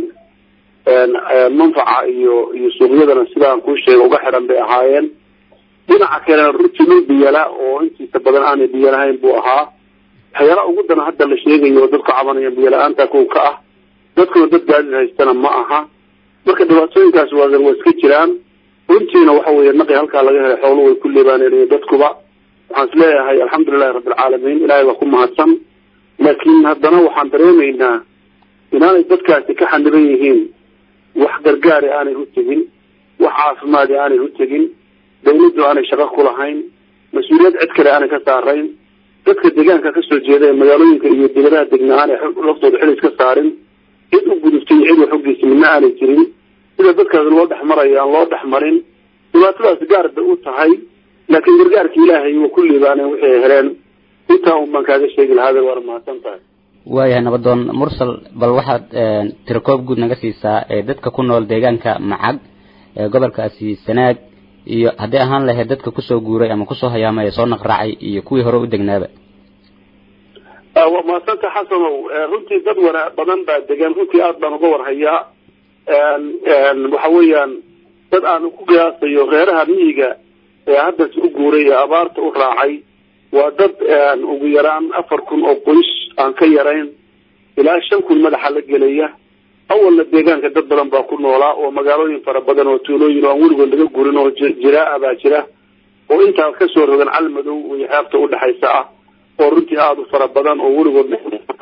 manfaca iyo suuqyadana sidaan kuu sheegay uga xiran bay ahaayeen dhinaca kalena runtii dhul biyala oo intiisa badan aanay biyo lahayn buu ahaa waxyaalaha ugu dana hadda la sheegayo oo dadku cabanaya biyo la-aanta kuw ka ah dadkuna dad gaadiid haystana ma aha marka dhibaatooyinkaas waa iska jiraan runtiina waxa weeye naqi halkaa laga helay xoolo way ku leebaaneen dadkuba waxaan isleeyahay alxamdulilahi rabbilcaalamiin ilaahay waa ku mahadsan laakiin haddana waxaan dareemaynaa inaanay dadkaasi ka xaniban yihiin wax gargaari aanay u tegin wax caafimaadi aanay u tegin dawladdu aanay shaqo ku lahayn mas-uuliyad cid kale aanay ka saarayn dadka deegaanka ka soo jeeda ee magaalooyinka iyo degadaha degna aanay laftooda xil iska saarin cid u gudubtay iyo cid wax u geysay midna aanay jirin sida dadkaas loo dhex marayo aan loo dhex marin dhibaatadaas gaar bay u tahay laakiin gargaarka ilaahay waa ku liibaaneen wixii ay heleen intaa un baan kaaga sheegi lahaa waa mahadsan tahay waayahay nabadoon mursal bal waxaad tirkoob guud naga siisaa dadka ku nool deegaanka Macag gobolkaasi Sanaag iyo haddii ahaan lahayd dadka kusoo guuray ama kusoo hayaamay soo naqraacay iyo kuwii hore u degnaaba waa mahadsantahay xasanow runtii dad badan baa degan runtii aad baan uga warhayaa waxa weeyaan dad aan ku qiyaasayo reeraha miyiga ee hadda u guuray ee abaarta u raacay waa dad ugu yaraan 4,000 oo qoys aan ka yarayn ilaa 5,000 madaxa la gelaya awalna deegaanka dad badan baa ku noolaa oo magaalooyin fara badan oo tuulooyin oo aan weligood laga guurin oo jiraa baa jira oo intaa ka soo rogan calmadow iyo xeebta u dhaxaysa ah oo runtii aad u fara badan oo weligood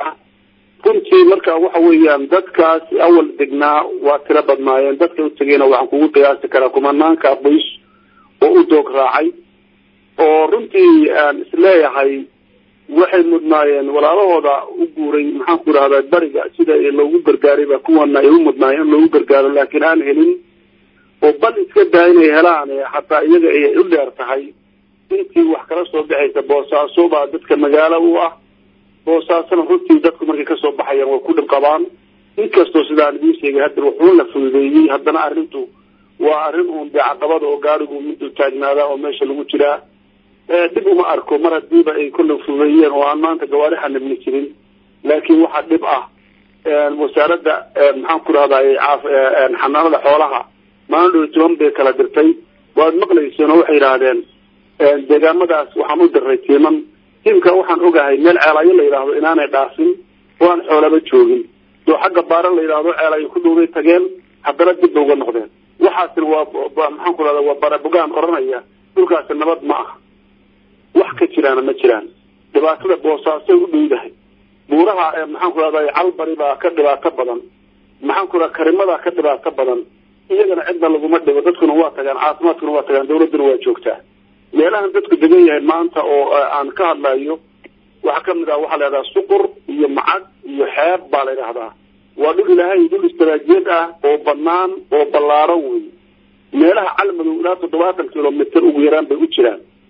runtii marka waxa weeyaan dadkaas awal degnaa waa tiro badnaayeen dadka u tegayna waxaan kugu qiyaasi karaa kumanaanka qoys oo u doog raacay oo runtii aan isleeyahay waxay mudnaayeen walaalahooda u guuray maxaan ku rahdaa bariga sida loogu gargaaray baa kuwana ay u mudnaayeen in loogu gargaaro laakiin aan helin oo bal iska daa inay helaan xataa iyaga ay u dheer tahay intii wax kala soo baxaysa boosaaso baa dadka magaalo u ah boosaasana runtii dadku markay kasoo baxayaan way ku dhib qabaan inkastoo sidaan idiin sheegay hadda wuxuu la fududeeyey haddana arrintu waa arrin uun dee caqabada oo gaarigu mid u taagnaadaa oo meesha lagu jiraa dib uma arko mar hadiiba ay kolle fududeeyeen oo aan maanta gawaari xanibni jirin laakiin waxaa dhib ah wasaaradda maxaan ku rahdaay xanaanada xoolaha maalin dhow 10 bay kala dirtay waad maqlayseen oo waxay yidhaahdeen deegaamadaas waxaan u diray tiiman tiimka waxaan ogahay meel ceelayo la yidhaahdo inaanay dhaafin oo aan xoolaba joogin doo xagga baaran la yidhaahdo ceelayo ku dhowbay tageen haddana dib ba uga noqdeen waxaasina waa maxaan ku rahdaa waa barabugaan oranaya dhulkaasi nabad ma aha wax ka jiraana ma jiraan dhibaatada boosaaso u dhowdahay buuraha maxaan ku rahdaa calbari baa ka dhibaato badan maxaan ku rahdaa karimada ka dhibaato badan iyagana cidna laguma dhigo dadkuna waa tagaan caafimaadkuna waa tagaan dawladduna waa joogtaa meelahan dadku degan yahay maanta oo aan ka hadlayo waxa ka mid ah waxaa la yidhahdaa suqur iyo Macag iyo xeeb baa la yidhahdaa waa dhul ilaahay dhul istaraatiijiyad ah oo bannaan oo ballaaran wey meelaha calmadow ilaa 70 kilomitir ugu yaraan bay u jiraan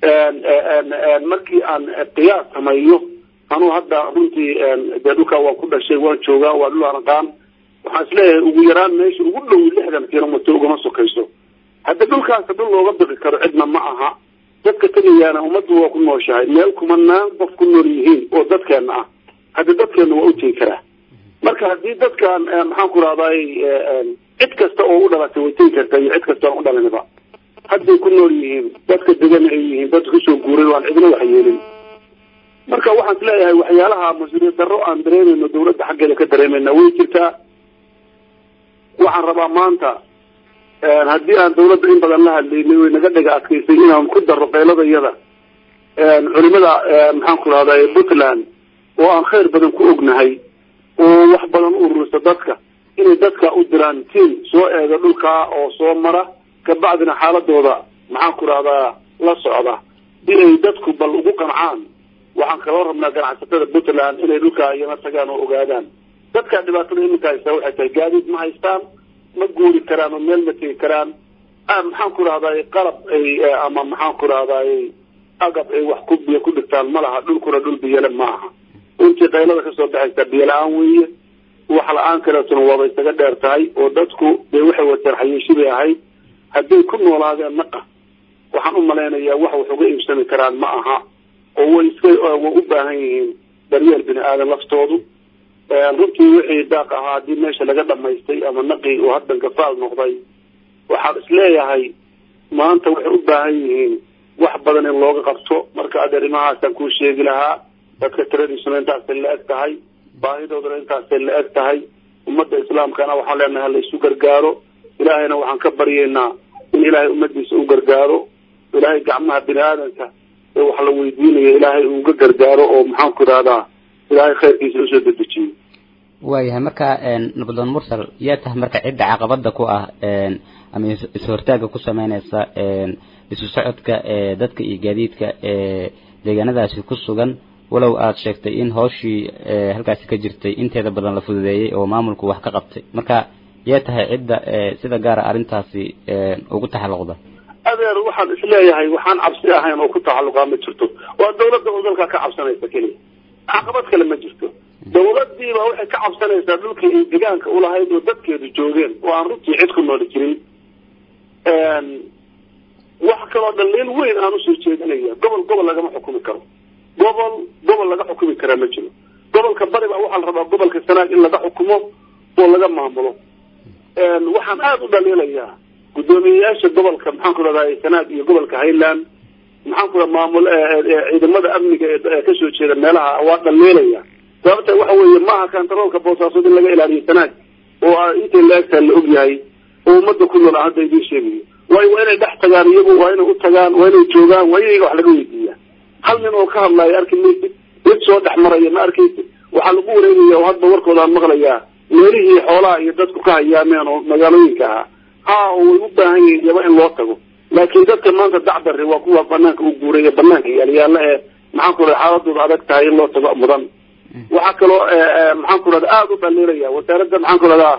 markii aan qiyaas sameeyo anuu hadda runtii dee dhulkaa waan ku dhashay waan joogaa waa dhul aan aqaan waxaan isleeyahay ugu yaraan meesha ugu dhow 60 kilomitr ugama sokayso hadda dhulkaas dhul looga bixi karo cidna ma aha dadka tagayaana ummaddu waa ku nooshahay meel kumanaan qof ku nool yihiin oo dadkeena ah hadda dadkeena waa u tegi karaa marka haddii dadkan maxaan ku rahday cid kasta oo u dhalatay way tegi kartaa iyo cid kasta oo u dhalanaba hadday ku nool yihiin dadka degan ay yihiin dadka kusoo guuray waan cidna wax yeelin marka waxaan isleeyahay waxyaalaha mas-uuliyad darro aan dareemayno dawladda xaggeeda ka dareemayna way jirtaa waxaan rabaa maanta haddii aan dawladda in badan la hadlaynay way naga dhaga adkaysay inaan ku darro qeyladayada culimada maxaan ku rahday puntland oo aan khayr badan ku ognahay oo wax badan ururisa dadka inay dadka u diraan tiim soo eega dhulkaa oo soo mara kabacdina xaaladooda maxaan ku rahdaa la socda si ay dadku bal ugu qancaan waxaan kaloo rabnaa ganacsatada puntland inay dhulkaa iyana tagaan oo ogaadaan dadka dhibaatada iminka haysta waxay tahay gaadiid ma haystaan ma guuri karaan oo meel ma tegi karaan maxaan ku rahday qalab ay ama maxaan ku rahday agab ay wax ku biyo ku dhigtaan ma laha dhulkuna dhul biyale ma aha intii qaylada kasoo baxaysa biyo la-aan weeye wax la-aan kaleetuna waaba isaga dheer tahay oo dadku dee waxay wateen xayiishi bay ahayd hadday ku noolaadeen naqa waxaan u malaynayaa wax uga iibsami karaan ma aha oo way u baahan yihiin daryeel bini aadan laftoodu runtii wixii daaq ahaa haddii meesha laga dhamaystay ama naqi oo haddan gafaal noqday waxaan isleeyahay maanta waxay u baahan yihiin wax badan in looga qabto marka arrimahaasaan kuu sheegi lahaa dadka tiradiisuna intaasay la eg tahay baahidooduna intaasay la eg tahay ummadda islaamkana waxaan leenahay hala isu gargaaro ilaahayna waxaan ka baryaynaa in ilaahay ummadiisa u gargaaro ilaahay gacmaha bini aadanka ee wax la weydiinayo ilaahay uga gargaaro oo maxaan ku idhahdaa ilaahay khayrkiisa usoo dedejiyo waayahay marka nabdoon mursal yaa tahay marka cidda caqabada ku ah ama is-hortaaga ku sameynaysa isu socodka dadka iyo gaadiidka deegaanadaasi ku sugan walow aad sheegtay in hawshii halkaasi ka jirtay inteeda badan la fududeeyey oo maamulku wax ka qabtay marka yaa tahay cidda sida gaara arrintaasi ugu taxalluqda adeer waxaan isleeyahay waxaan cabsi ahayn oo ku taxalluqaa ma jirto waa dawladda oo dalka ka cabsanaysa keliya caqabad kale ma jirto dawladdiiba waxay ka cabsanaysaa dhulkii ay deegaanka ulahayd oo dadkeedu joogeen oo aan runtii cid ku nooli jirin wax kaloo dhaliil weyn aan usoo jeedinaya gobol lagama xukumi karo gobol laga xukumi karaa ma jiro gobolka bari baa waxaa la rabaa gobolka sanaag in laga xukumo oo laga maamulo waxaan aada u dhaliilayaa guddoomiyeyaasha gobolka maxaan ku rahdaa sanaag iyo gobolka highland maxaan ku rahaa maamul ciidamada amniga ee kasoo jeeda meelaha waa dhaliilaya sababta waxa weeye maaha kantaroolka boosaasood in laga ilaaliyo sanaag oo intay la egtaa la ogyahay oo ummadda ku nool hadda idiin sheegayo waa inay dhex tagaan iyagu waa inay u tagaan waa inay joogaan waa iyaga wax laga weydiiyaa hal nin oo ka hadlaayo arki maysid mid soo dhex maraya ma arkaysid waxaa lagu wareegaya oo hadba warkooda aan maqlayaa meelihii xoolaha iyo dadku ka hayaameen oo magaalooyinka ahaa oo way u baahan yihiin yaba in loo tago laakiin dadka maanta dacdari waa kuwa banaanka u guuray ee banaanka yaalayaala ee maxaan ku raha xaaladooda adag tahay in loo tago mudan waxaa kaloo maxaan ku rahda aada u dhaliilaya wasaaradda maxaan ku rahdaa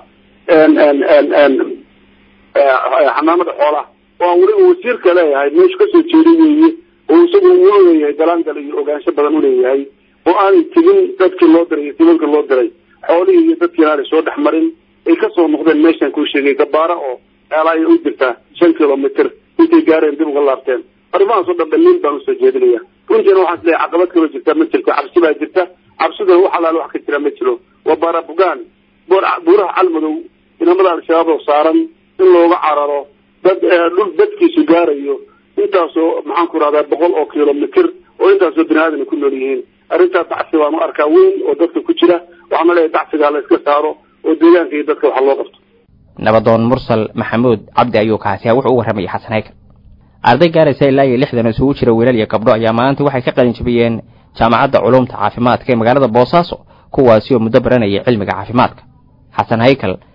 xanaanada xoolaha oo aan weliba wasiirka leeyahay meeshu kasoo jeeday weeye oo isagu uu leeyahay galaangal iyo ogaansho badan uleeyahay oo aanay tegin dadkii loo diray iyo timanka loo diray xoolihii iyo dadkiina aanay soo dhex marin ay kasoo noqdeen meeshaan kuu sheegay gabaara oo eelaa ay u jirtaa 5 kilomitr intay gaareen dib uga laabteen arrimahaas oo dhan dhaliil baan usoo jeedinaya runtiina waxaan isleeyahay caqabad kaloo jirta ma jirto cabsi baa jirta cabsidana wax alaal wax ka jira ma jiro waa baarabugaan buuraha calmadow inamada al-shabaab oo saaran in looga cararo dad dhul dadkiisu gaarayo intaasoo maxaan ku rahdaa 100 kilomitr oo intaasoo bini aadana ku nool yihiin arrintaas dacsi baan u arkaa weyn oo dadka ku jira waxaana leeyahay dacsigaa la iska saaro oo deegaanka iyo dadka wax loo qabto nabadoon mursal maxamuud cabdi ayuu kaasiyaa wuxuu u warramayay xasan haykal arday gaaraysa ilaa iyo 60 isugu jira wiilal iyo gabdho ayaa maanta waxay ka qalin jabiyeen jaamacadda culuumta caafimaadka ee magaalada boosaaso kuwaasi oo muddo baranayay cilmiga caafimaadka xasan haykal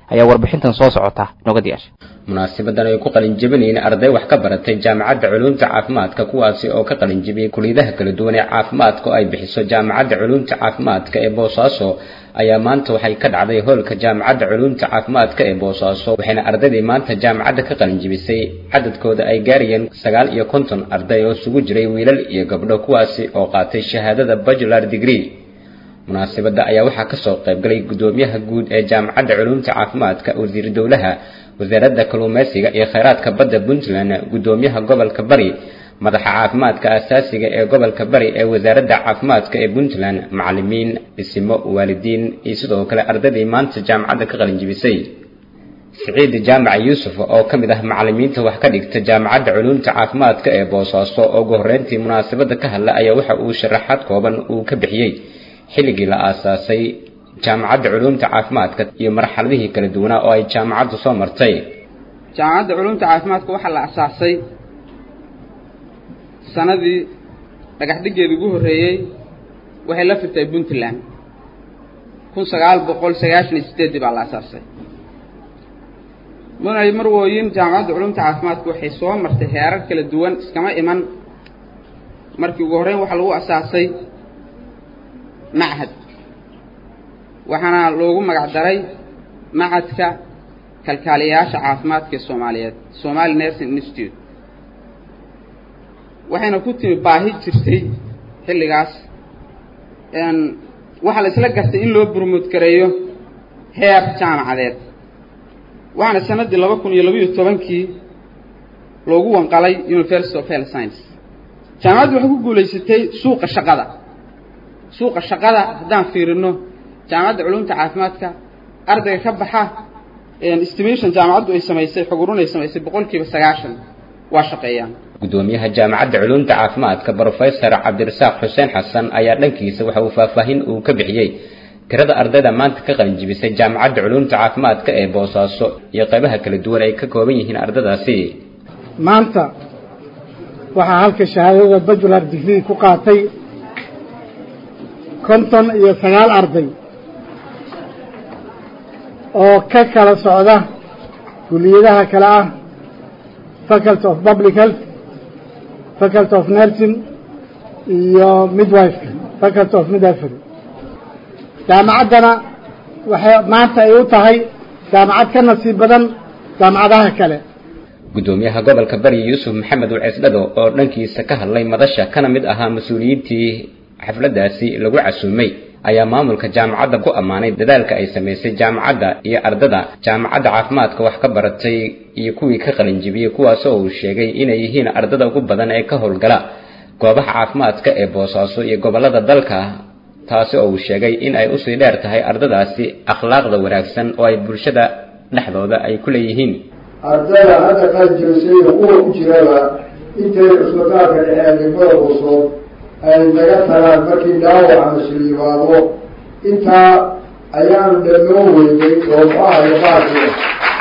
ayaa warbixintan soo socota nooga diyaashay munaasabadan ay ku qalin jabinayeen arday wax ka baratay jaamacadda culuumta caafimaadka kuwaasi oo ka qalin jabiyay kulliyadaha kala duwan ee caafimaadka oo ay bixiso jaamacadda culuumta caafimaadka ee Boosaaso ayaa maanta waxay ka dhacday hoolka jaamacadda culuumta caafimaadka ee Boosaaso waxayna ardaydii maanta jaamacadda ka qalin jabisay cadadkooda ay gaarayeen 59 arday oo isugu jiray wiilal iyo gabdho kuwaasi oo qaatay shahaadada bachelor degree munaasabada ayaa waxaa ka soo qayb galay gudoomiyaha guud ee jaamacadda culuumta caafimaadka wasiir dawlaha wasaaradda kalluumaysiga iyo kheyraadka badda Puntland gudoomiyaha gobolka Bari madaxa caafimaadka asaasiga ee gobolka Bari ee wasaaradda caafimaadka ee Puntland macallimiin isimo waalidiin iyo sidoo kale ardaydii maanta jaamacadda ka qalin jabisay Saciid Jaamac Yuusuf oo kamid ah macallimiinta wax ka dhigta jaamacadda culuumta caafimaadka ee Boosaaso oo go'horeyntii munaasabada ka hadlay ayaa waxa uu sharaxaad kooban uu ka bixiyay xilligii la aasaasay jaamacadda culuumta caafimaadka iyo marxaladihii kala duwan oo ay jaamacaddu soo martay jaamacadda culuumta caafimaadka waxa la aasaasay sanadii dhagax dhigeedii ugu horeeyay waxay la furtay Puntland 1998 baa la aasaasay marwooyin jaamacadda culuumta caafimaadka waxay soo martay heerar kala duwan iskama iman markii ugu horeyn waxa lagu aasaasay معهد وحنا لوجو مقدري معهدك كالكالياش عافمات كالصوماليات Somali Nursing Institute وحنا كنت باهي جرتي حلقاس ان waxa la isla gartay in loo promote kareeyo heer jaamacadeed waxana sanadii 2012kii loogu wanqalay University of Health Science jaamacaddu waxay ku guuleysatay suuqa shaqada hadaan fiirino jaamacadda culuumta caafimaadka ardayga ka baxa estimation jaamacaddu ay sameysay xogurun ay sameysay 90% waa shaqeeyaan gudoomiyaha jaamacadda culuumta caafimaadka Professor Cabdirasaaq Xuseen Xasan ayaa dhankiisa waxa uu faahfaahin uu ka bixiyay tirada ardayda maanta ka qalin jabisay jaamacadda culuumta caafimaadka ee Boosaaso iyo qaybaha kala duwan ay ka kooban yihiin ardaydaasi maanta waxa halka shahaadada bachelor degree ku qaatay 59 arday oo ka kala socda kulliyadaha kala ah Faculty of Public Health Faculty of Nursing iyo Midwifery Faculty of Midwifery jaamacaddana waxay maanta ay u tahay jaamacad ka nasiib badan jaamacadaha kale gudoomiyaha gobolka Bari Yuusuf Maxamed Wacisdado oo dhankiisa ka hadlay madasha kana mid ahaa mas'uuliyiintii xafladaasi lagu casuumay ayaa maamulka jaamacadda ku amaanay dadaalka ay sameysay jaamacadda iyo ardada jaamacadda caafimaadka wax ka baratay iyo kuwii ka qalin jabiyay kuwaas oo uu sheegay inay yihiin ardada ugu badan ee ka howlgala goobaha caafimaadka ee Boosaaso iyo gobolada dalka taasi oo uu sheegay in ay u sii dheer tahay ardadaasi akhlaaqda wanaagsan oo ay bulshada dhexdooda ay ku leeyihiin ardada hadda qalin jabisay kuwa ku jiraba intay isbitaalka dhexe Boosaaso ay naga tagaan markii dhaawac ama shilibaado intaa ayaan dhammaan weynay goobaha iyo qaarkood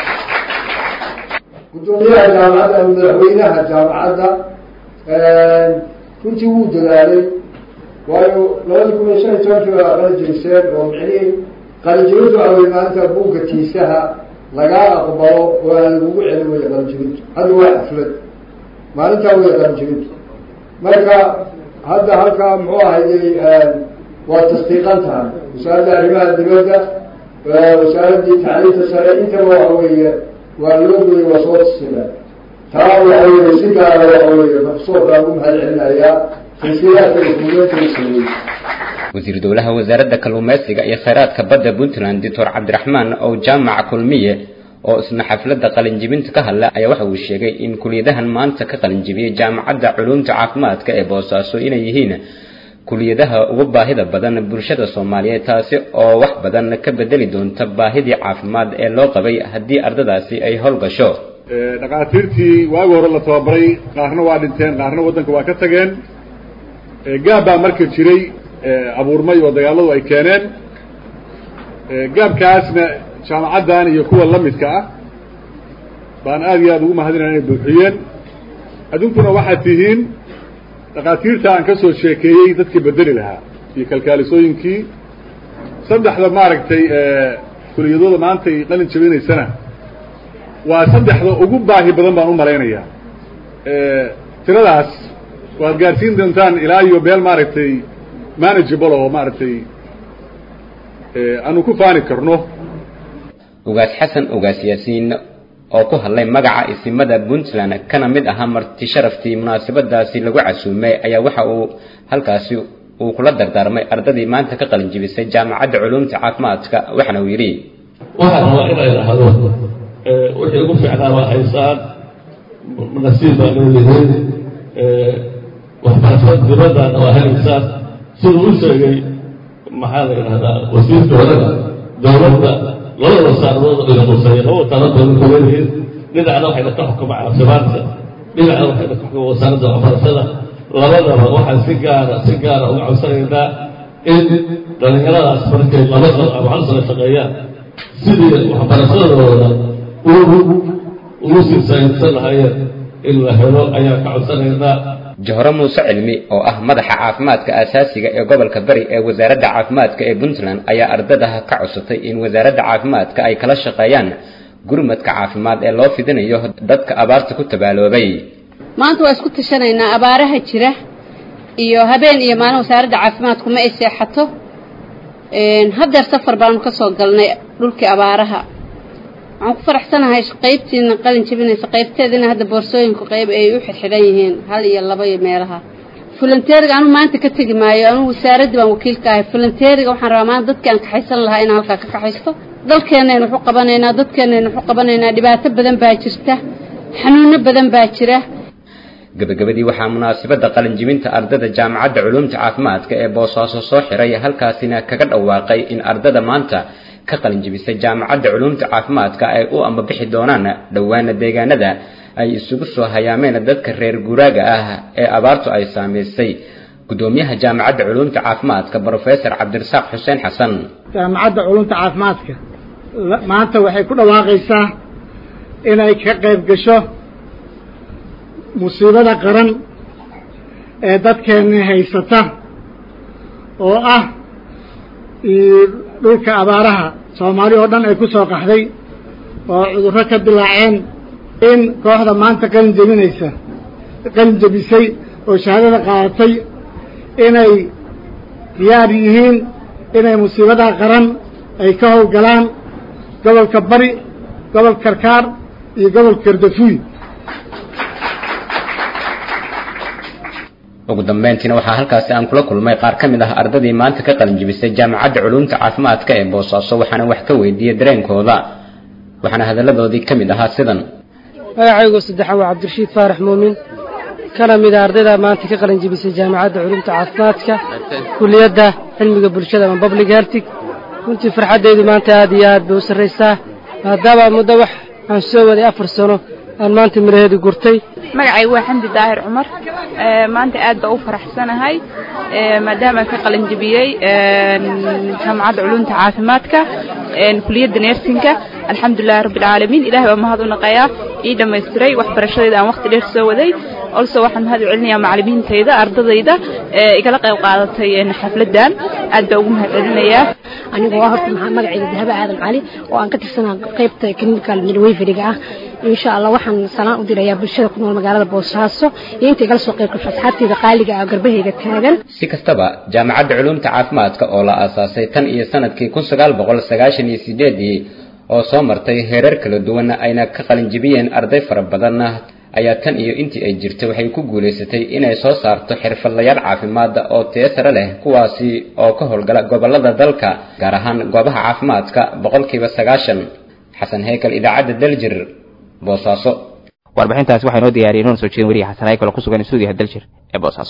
gudoomiyaha jaamacadda madaxweynaha jaamacadda runtii wuu dadaalay waayo 2015 qalin jabiseen oo micnihii qalin jabintu awey maanta buugga tiisaha laga aqbalo oo aan lagugu celin weeye qalin jabintu hadda waa xaflad maalintaa weeye qalin jabintu marka هذا هلكا معاهد وتصديقاتها وسائل الرمال الدبادة وسائل تعليم السرعي تبعوية واللغة وصوت السماء تعالوا سيكا مبسوط لهم هالعناية في سياسة الحكومات المسلمين وزير دولها وزارة كالوماسية iyo kheyraadka badda Puntland Dr. Cabdiraxmaan oo jaamac kulmiye oo isna xafladda qalin jabinta ka hadlay ayaa waxa uu sheegay in kulliyadahan maanta ka qalin jabiyay jaamacadda culuumta caafimaadka ee Boosaaso inay yihiin kulliyadaha ugu baahida badan bulshada Soomaaliyeed taasi oo wax badan ka bedeli doonta baahidii caafimaad ee loo qabay haddii ardadaasi ay howlgasho dhaqaatiirtii waagi hore la tababaray qaarna waa dhinteen qaarna waddanka waa ka tageen gaabaa marka jiray abuurmay oo dagaaladu ay keeneen gaabkaasna jaamacaddan iyo kuwa la midka ah baan aad iyo aad ugu mahadinaya inay buuxiyeen adduunkuna waxaad tihiin dhaqaatiirta aan ka soo sheekeeyey dadkii bedeli lahaa iyo kalkaalisooyinkii saddexda maaragtay kuliyadooda maanta ay qalin jabinaysana waa saddexda ugu baahi badan baan u malaynayaa tiradaas waad gaarsiin doontaan ilaa iyo beel maaragtay manageable oo maaragtay aanu ku faani karno ugaas xasan ugaas yaasiin oo ku hadlay magaca isimada Puntland kana mid ahaa marti sharaftii munaasabadaasi lagu casuumay ayaa waxa uu halkaasi uu kula dardaarmay ardadii maanta ka qalin jabisay jaamacadda culuumta caafimaadka waxana uu yiri waxaan waa inay dhahdo wixii ugu fiicnaa waa haysaan nasiib baa leedahay waxbarashada dibaddaana waa helaysaan siduu u sheegay maxaa la yidhahdaa wasiirka horena dowladda labada wasaaradooda ila quseeya laba wasaaradooda ku leeyihiin dhinacna waxayna ka xukumaa caafimaadka dhinacna waxayna ka xukumaa wasaaradda waxbarashada labadaba waxaan si gaara uga codsanaynaa in dhalinyaradaas markay laba sano ama hal sano shaqeeyaan sidii waxbarashadooda ugu sii saayidsan lahaayeen in la helo ayaan ka codsanaynaa Johra Muuse Cilmi oo ah madaxa caafimaadka aasaasiga ee gobolka Bari ee wasaaradda caafimaadka ee Puntland ayaa ardadaha ka codsatay in wasaaradda caafimaadka ay kala shaqeeyaan gurmadka caafimaad ee loo fidinayo dadka abaarta ku tabaaloobay maanta waa isku tashanaynaa abaaraha jira iyo habeen iyo maalin wasaaradda caafimaadku ma ay seexato hadda safar baan ka soo galnay dhulkii abaaraha waxaan ku faraxsanahay qaybtiina qalin jabinaysa qaybteedina hadda boorsooyinku qayb ay u xidhan yihiin hal iyo laba meelaha volunteeriga anu maanta ka tagi maayo anu wasaaradda baan wakiil ka ahay volunteeriga waxaan rabaa maanta dadka aan kaxaysan lahaa inaan halkaa ka kaxaysto dalkeenaynu wuxuu qabanaynaa dadkeenaynu wuxuu qabanaynaa dhibaato badan baa jirta xanuuno badan baa jira gabagabadii waxaa munaasabada qalin jabinta ardada jaamacadda culuumta caafimaadka ee Boosaaso soo xiray halkaasina kaga dhawaaqay in ardada maanta ka qalin jabisay jaamacadda culuumta caafimaadka ay u amba bixi doonaan dhawaana deegaanada ay isugu soo hayaameen dadka reer guuraaga ah ee abaartu ay saameysay gudoomiyaha jaamacadda culuumta caafimaadka Professor Cabdirasaaq Xuseen Xasan jaamacadda culuumta caafimaadka maanta waxay ku dhawaaqaysaa inay ka qayb gasho musiibada qaran ee dadkeena haysata oo ah dhulka abaaraha Soomaali oo dhan ay ku soo qaxday oo cudurro ka dilaaceen in kooxda maanta qalin jabisay oo shahaadada qaadatay inay diyaar yihiin inay musiibada qaran ay ka howlgalaan gobolka Bari gobolka Karkaar iyo gobolka Kardafuy ugu dambeyntiina waxaa halkaasi aan kula kulmay qaar ka mid ah ardadii maanta ka qalin jabisay jaamacadda culuumta caafimaadka ee Boosaaso waxaana wax ka weydiiyay dareenkooda waxaana hadaladoodii ka mid ahaa sidan magacaygu saddexaad waa Cabdirashiid Faarax Muumin kana mid ah ardayda maanta ka qalin jabisay jaamacadda culuumta caafimaadka kulliyadda cilmiga bulshada ama public health runtii farxadeydu maanta aad iyo aad bay u sareysaa maadaama muddo wax aan soo waday 4 sano aan maanta miraheedu gurtay magacaygu waa Xamdi Daahir Cumar maanta aad baan u faraxsanahay maadaama ka qalin jabiyay jaamacadda culuumta caafimaadka kulliyadda nursingka alxamdulillaah rabbil caalamiin ilaahay waa mahad u naqayaa ii dhameystiray waxbarashadeeda aan waqti dheer soo waday also waxaan mahad u celinayaa macallimiintayda ardadayda igala qayb qaadatay xafladan aad baan ugu mahad celinayaa anigoo horta magacayga Dahaba Aadan Cali oo aan ka tirsanaa qaybta clinical midwiferyga ah insha Allah waxaan salaan u dirayaa bulshada ku nool magaalada Boosaaso iyo inta kala soo qayb gashay asxaabtayda qaaliga ah garbahayga taagan si kastaba jaamacadda culuumta caafimaadka oo la aasaasay tan iyo sanadkii 1998 oo soo martay heerar kala duwan ayna ka qalin jabiyeen arday fara badan ayaa tan iyo intii ay jirtay waxay ku guuleysatay inay soo saarto xirfadlayaal caafimaad oo tayo leh kuwaasi oo ka howlgala gobolada dalka gaar ahaan goobaha caafimaadka 90% Xasan Heykal idaacadda Daljir Boosaaso warbixintaasi waxay noo diyaariyeen oo soo jeedin wariyaha Xasan Heykal ku sugan stuudiyaha Daljir ee Boosaaso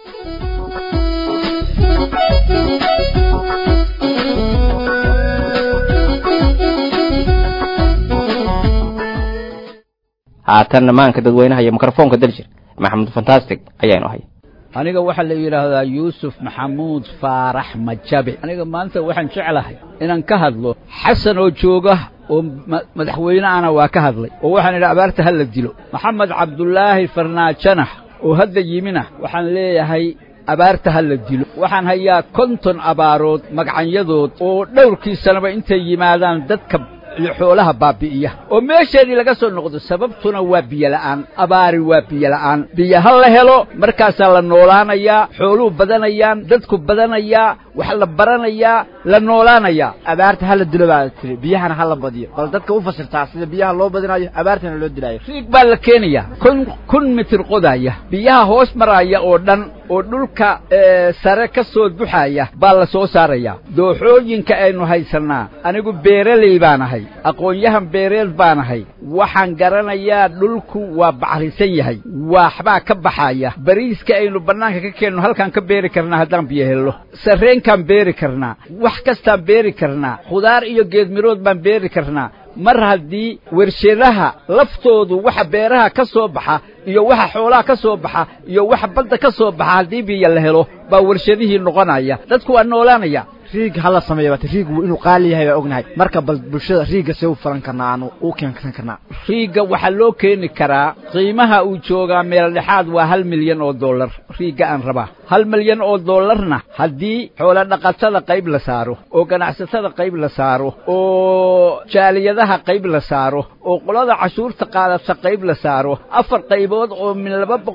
haatan maanka dadweynaha iyo mikrofoonka Daljir Maxamed Fantastic ayaa inoo hay aniga waxa la yiraahdaa Yuusuf Maxamuud Faarax Majabi aniga maanta waxaan jeclahay inaan ka hadlo Xasan oo jooga oo madaxweyne ana waa ka hadlay oo waxaan ila abaarta hal la dilo Maxamed Cabdullaahi Farnaajana oo hadda yimina waxaan leeyahay abaarta ha la dilo waxaan hayaa 50 abaarood magacyadood oo dhowrkii sanaba intay yimaadaan dadka iyo xoolaha baabi'iya oo meesheedii laga soo noqdo sababtuna waa biyo la'aan abaari waa biyo la'aan biyaha la helo markaasaa la noolaanayaa xooluhu badanayaan dadku badanayaa wax la baranayaa la noolaanayaa abaarta hala dilo baa tiri biyahana hala badiyo bal dadka u fasirtaa sida biyaha loo badinayo abaartana loo dilayo riig baa la keenaya kun mitir qodaya biyaha hoos maraya oo dhan oo dhulka sare ka soo buxaya baa la soo saaraya dooxooyinka aynu haysanaa anigu beeraley baan ahay aqoon-yahan beereed baan ahay waxaan garanayaa dhulku waa bacrisan yahay waxbaa ka baxaya bariiska aynu bannaanka ka keenno halkaan ka beeri karnaa haddaan biyo helno sarreenkaan beeri karnaa wax kastaan beeri karnaa khudaar iyo geedmirood baan beeri karnaa mar haddii warshadaha laftoodu waxa beeraha ka soo baxa iyo waxa xoolaha ka soo baxa iyo waxa badda ka soo baxa haddii biyo la helo baa warshadihii noqonaya dadku waa noolaanaya riig hala sameeyo riig inuu qaali yahay waa ognahay marka bal bulshada riiga soo furan karnaa aanu u keensan karnaa riiga waxa loo keeni karaa qiimaha uu joogaa meel dhexaad waa $1 milyan riiga aan rabaa $1 milyan haddii xoola dhaqatada qayb la saaro oo ganacsatada qayb la saaro oo jaaliyadaha qayb la saaro oo qolada cashuurta qaadata qayb la saaro 4 qaybood oo min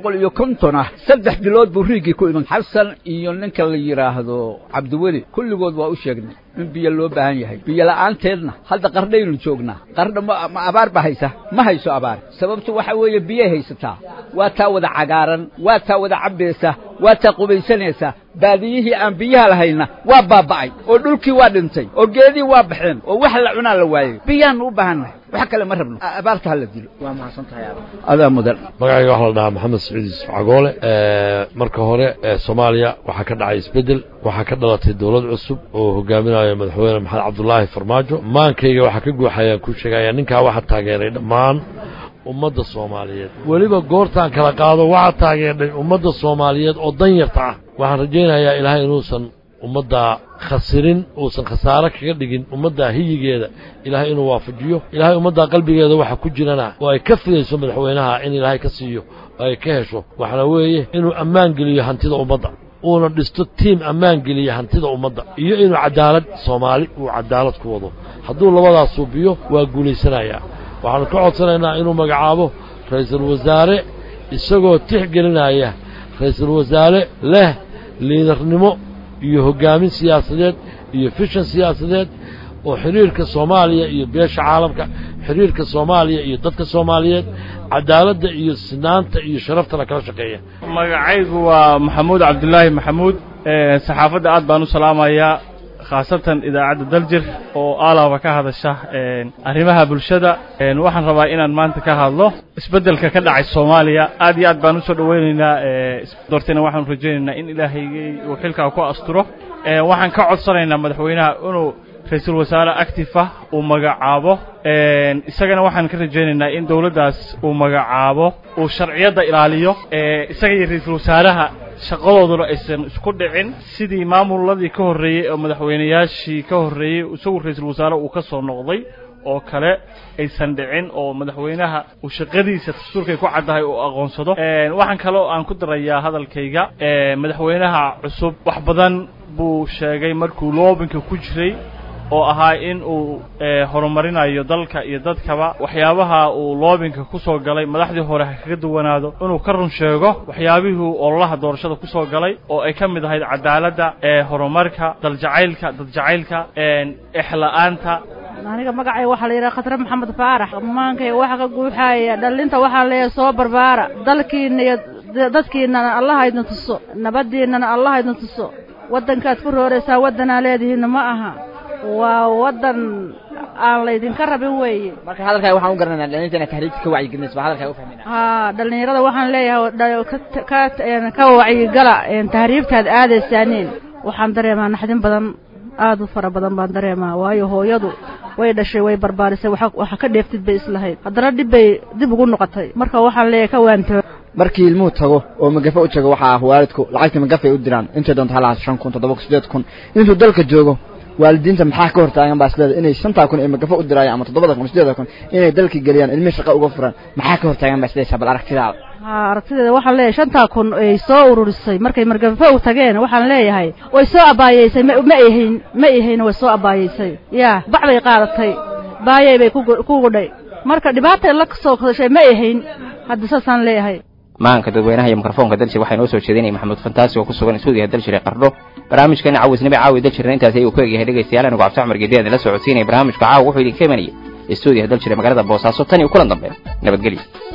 250 ah 3 bilood buu riigii ku iman xasan iyo ninka la yiraahdo Cabdiweli kulligood waa u sheegnay in biyo loo baahan yahay biyo la'aanteedna hadda qardhaynu joognaa qardha ma abaar ba haysa ma hayso abaar sababtu waxa weeye biyo haysataa waa taa wada cagaaran waa taa wada cabeesa waa taa qubaysanaysa baadiyihii aan biyaha lahayna waa baaba'ay oo dhulkii waa dhintay oo geedii waa baxeen oo wax la cunaa la waayay biyaan u baahannahay wax kale ma rabno abaarta hala dilo waa mahadsantahay adaa mudan magacayga waxa la dhahaa maxamed saciid yusuf cagoole marka hore Soomaaliya waxa ka dhacay isbedel waxa ka dhalatay dawlad cusub oo hogaaminayo madaxweyne Maxamed Cabdullaahi Farmaajo maankayga waxa ka guuxaya ku sheegaya ninka waxa taageeray dhammaan ummadda Soomaaliyeed waliba goortaan kala qaado waxa taageeray ummadda Soomaaliyeed oo dan yarta ah waxaan rajaynayaa Ilaahay inuusan ummadda khasirin uusan khasaare kaga dhigin ummadda hiyigeeda Ilaahay inuu waafajiyo Ilaahay ummadda qalbigeeda waxa ku jirana oo ay ka fidayso madaxweynaha in Ilaahay ka siiyo oo ay ka hesho waxana weeye inuu ammaan geliyo hantida ummadda uuna dhisto team ammaan geliyo hantida ummadda iyo inuu cadaalad Soomaali uu cadaalad ku wado hadduu labadaas suubiyo waa guuleysanayaa waxaan ka codsanaynaa inuu magacaabo ra'iisul wasaare isagoo tixgelinaya ra'iisul wasaare leh liidarnimo iyo hogaamin siyaasadeed iyo fishan siyaasadeed oo xiriirka Soomaaliya iyo beesha caalamka xiriirka Soomaaliya iyo dadka Soomaaliyeed cadaaladda iyo sinaanta iyo sharafta la kala shaqeeya magacaygu waa Maxamuud Cabdullaahi Maxamuud saxaafadda aad baan u salaamayaa khaasatan idaacadda Daljir oo aalaba ka hadasha arrimaha bulshada waxaan rabaa inaan maanta ka hadlo isbedelka ka dhacay Soomaaliya aad iyo aad baan u soo dhaweynaynaa doortayna waxaan rajaynaynaa in Ilaahay uu xilka ku asturo waxaan ka codsanaynaa madaxweynaha inuu ra'iisul wasaare active uu magacaabo isagana waxaan ka rajaynaynaa in dawladdaas uu magacaabo uu sharciyada ilaaliyo isaga iyo ra'iisul wasaaraha shaqadooduna aysan isku dhicin sidii maamuladii ka horeeyay oo madaxweynayaashii ka horeeyay isagu ra'iisul wasaare uu ka soo noqday oo kale aysan dhicin oo madaxweynaha uu shaqadiisa dastuurka ku cadahay oo aqoonsado waxaan kale oo aan ku darayaa hadalkayga madaxweynaha cusub wax badan buu sheegay markuu loobinka ku jiray oo ahaa in uu horumarinayo dalka iyo dadkaba waxyaabaha uu loobinka ku soo galay madaxdii hore kaga duwanaado inuu ka run sheego waxyaabihii ololaha doorashada ku soo galay oo ay ka mid ahayd cadaaladda horumarka dadjacaylka ixla'aanta aniga magacay waxa la yiraahdaa Khatar Maxamed Faarax maankay waxa ka guuxaya dhalinta waxa la soo barbaara dalkiina iyo dadkiina Allah idin tuso nabadiina Allah idin tuso wadankaad ku rooraysaa wadana leedihiin ma aha waa wadan aan la idin ka rabin weeye marka hadalkay waxaan u garanaynaa dhalinta tahriibka ka wacyi gelinaysa hadalkay u fahminaa dhalinyarada waxaan leeyahay ka wacyi gala tahriibtaad aadaysaaneen waxaan dareemaa naxdin badan aad u fara badan baan dareemaa waayo hooyadu way dhashay way barbaarisay waxa ka dheeftid bay islahayd haddana dib ugu noqotay marka waxaan leeyahay ka waanto markii ilmuhu tago oo magafa u tago waxa waalidku lacagta magafa u diraan inta doonta halaas 5,000 7,000 intuu dalka joogo waalidiinta maxaa ka hortaagan baasleeda inay 5,000 ee magafa u dirayaan ama 7,000 8,000 inay dalka galiyaan ilmi shaqo uga furan maxaa ka hortaagan baasleeda bal aragtidaada aragtideeda waxaan leeyahay 5,000 ay soo ururisay markay margafo u tageen waxaan leeyahay way soo abaayeysay ma ahayn way soo abaayeysay bacday qaadatay baayay bay ku gudhay marka dhibaato la soo qodashay ma ahayn hadda saasaan leeyahay maanka dadweynaha iyo mikrofoonka dalshi waxay noo soo jeedinay maxamed fantaasi oo ku sugan suudiga dalshi qardho barnaamijkan caawisnimo caawi dalshi intaas ay uu ka yahay dhageystayaal anigu Cabdi Cumar Geediyada la socodsiinay barnaamijka caaw wuxuu idin keenay suudiga dalshi magaalada Boosaaso tan iyo kulan dambe nabadgelyo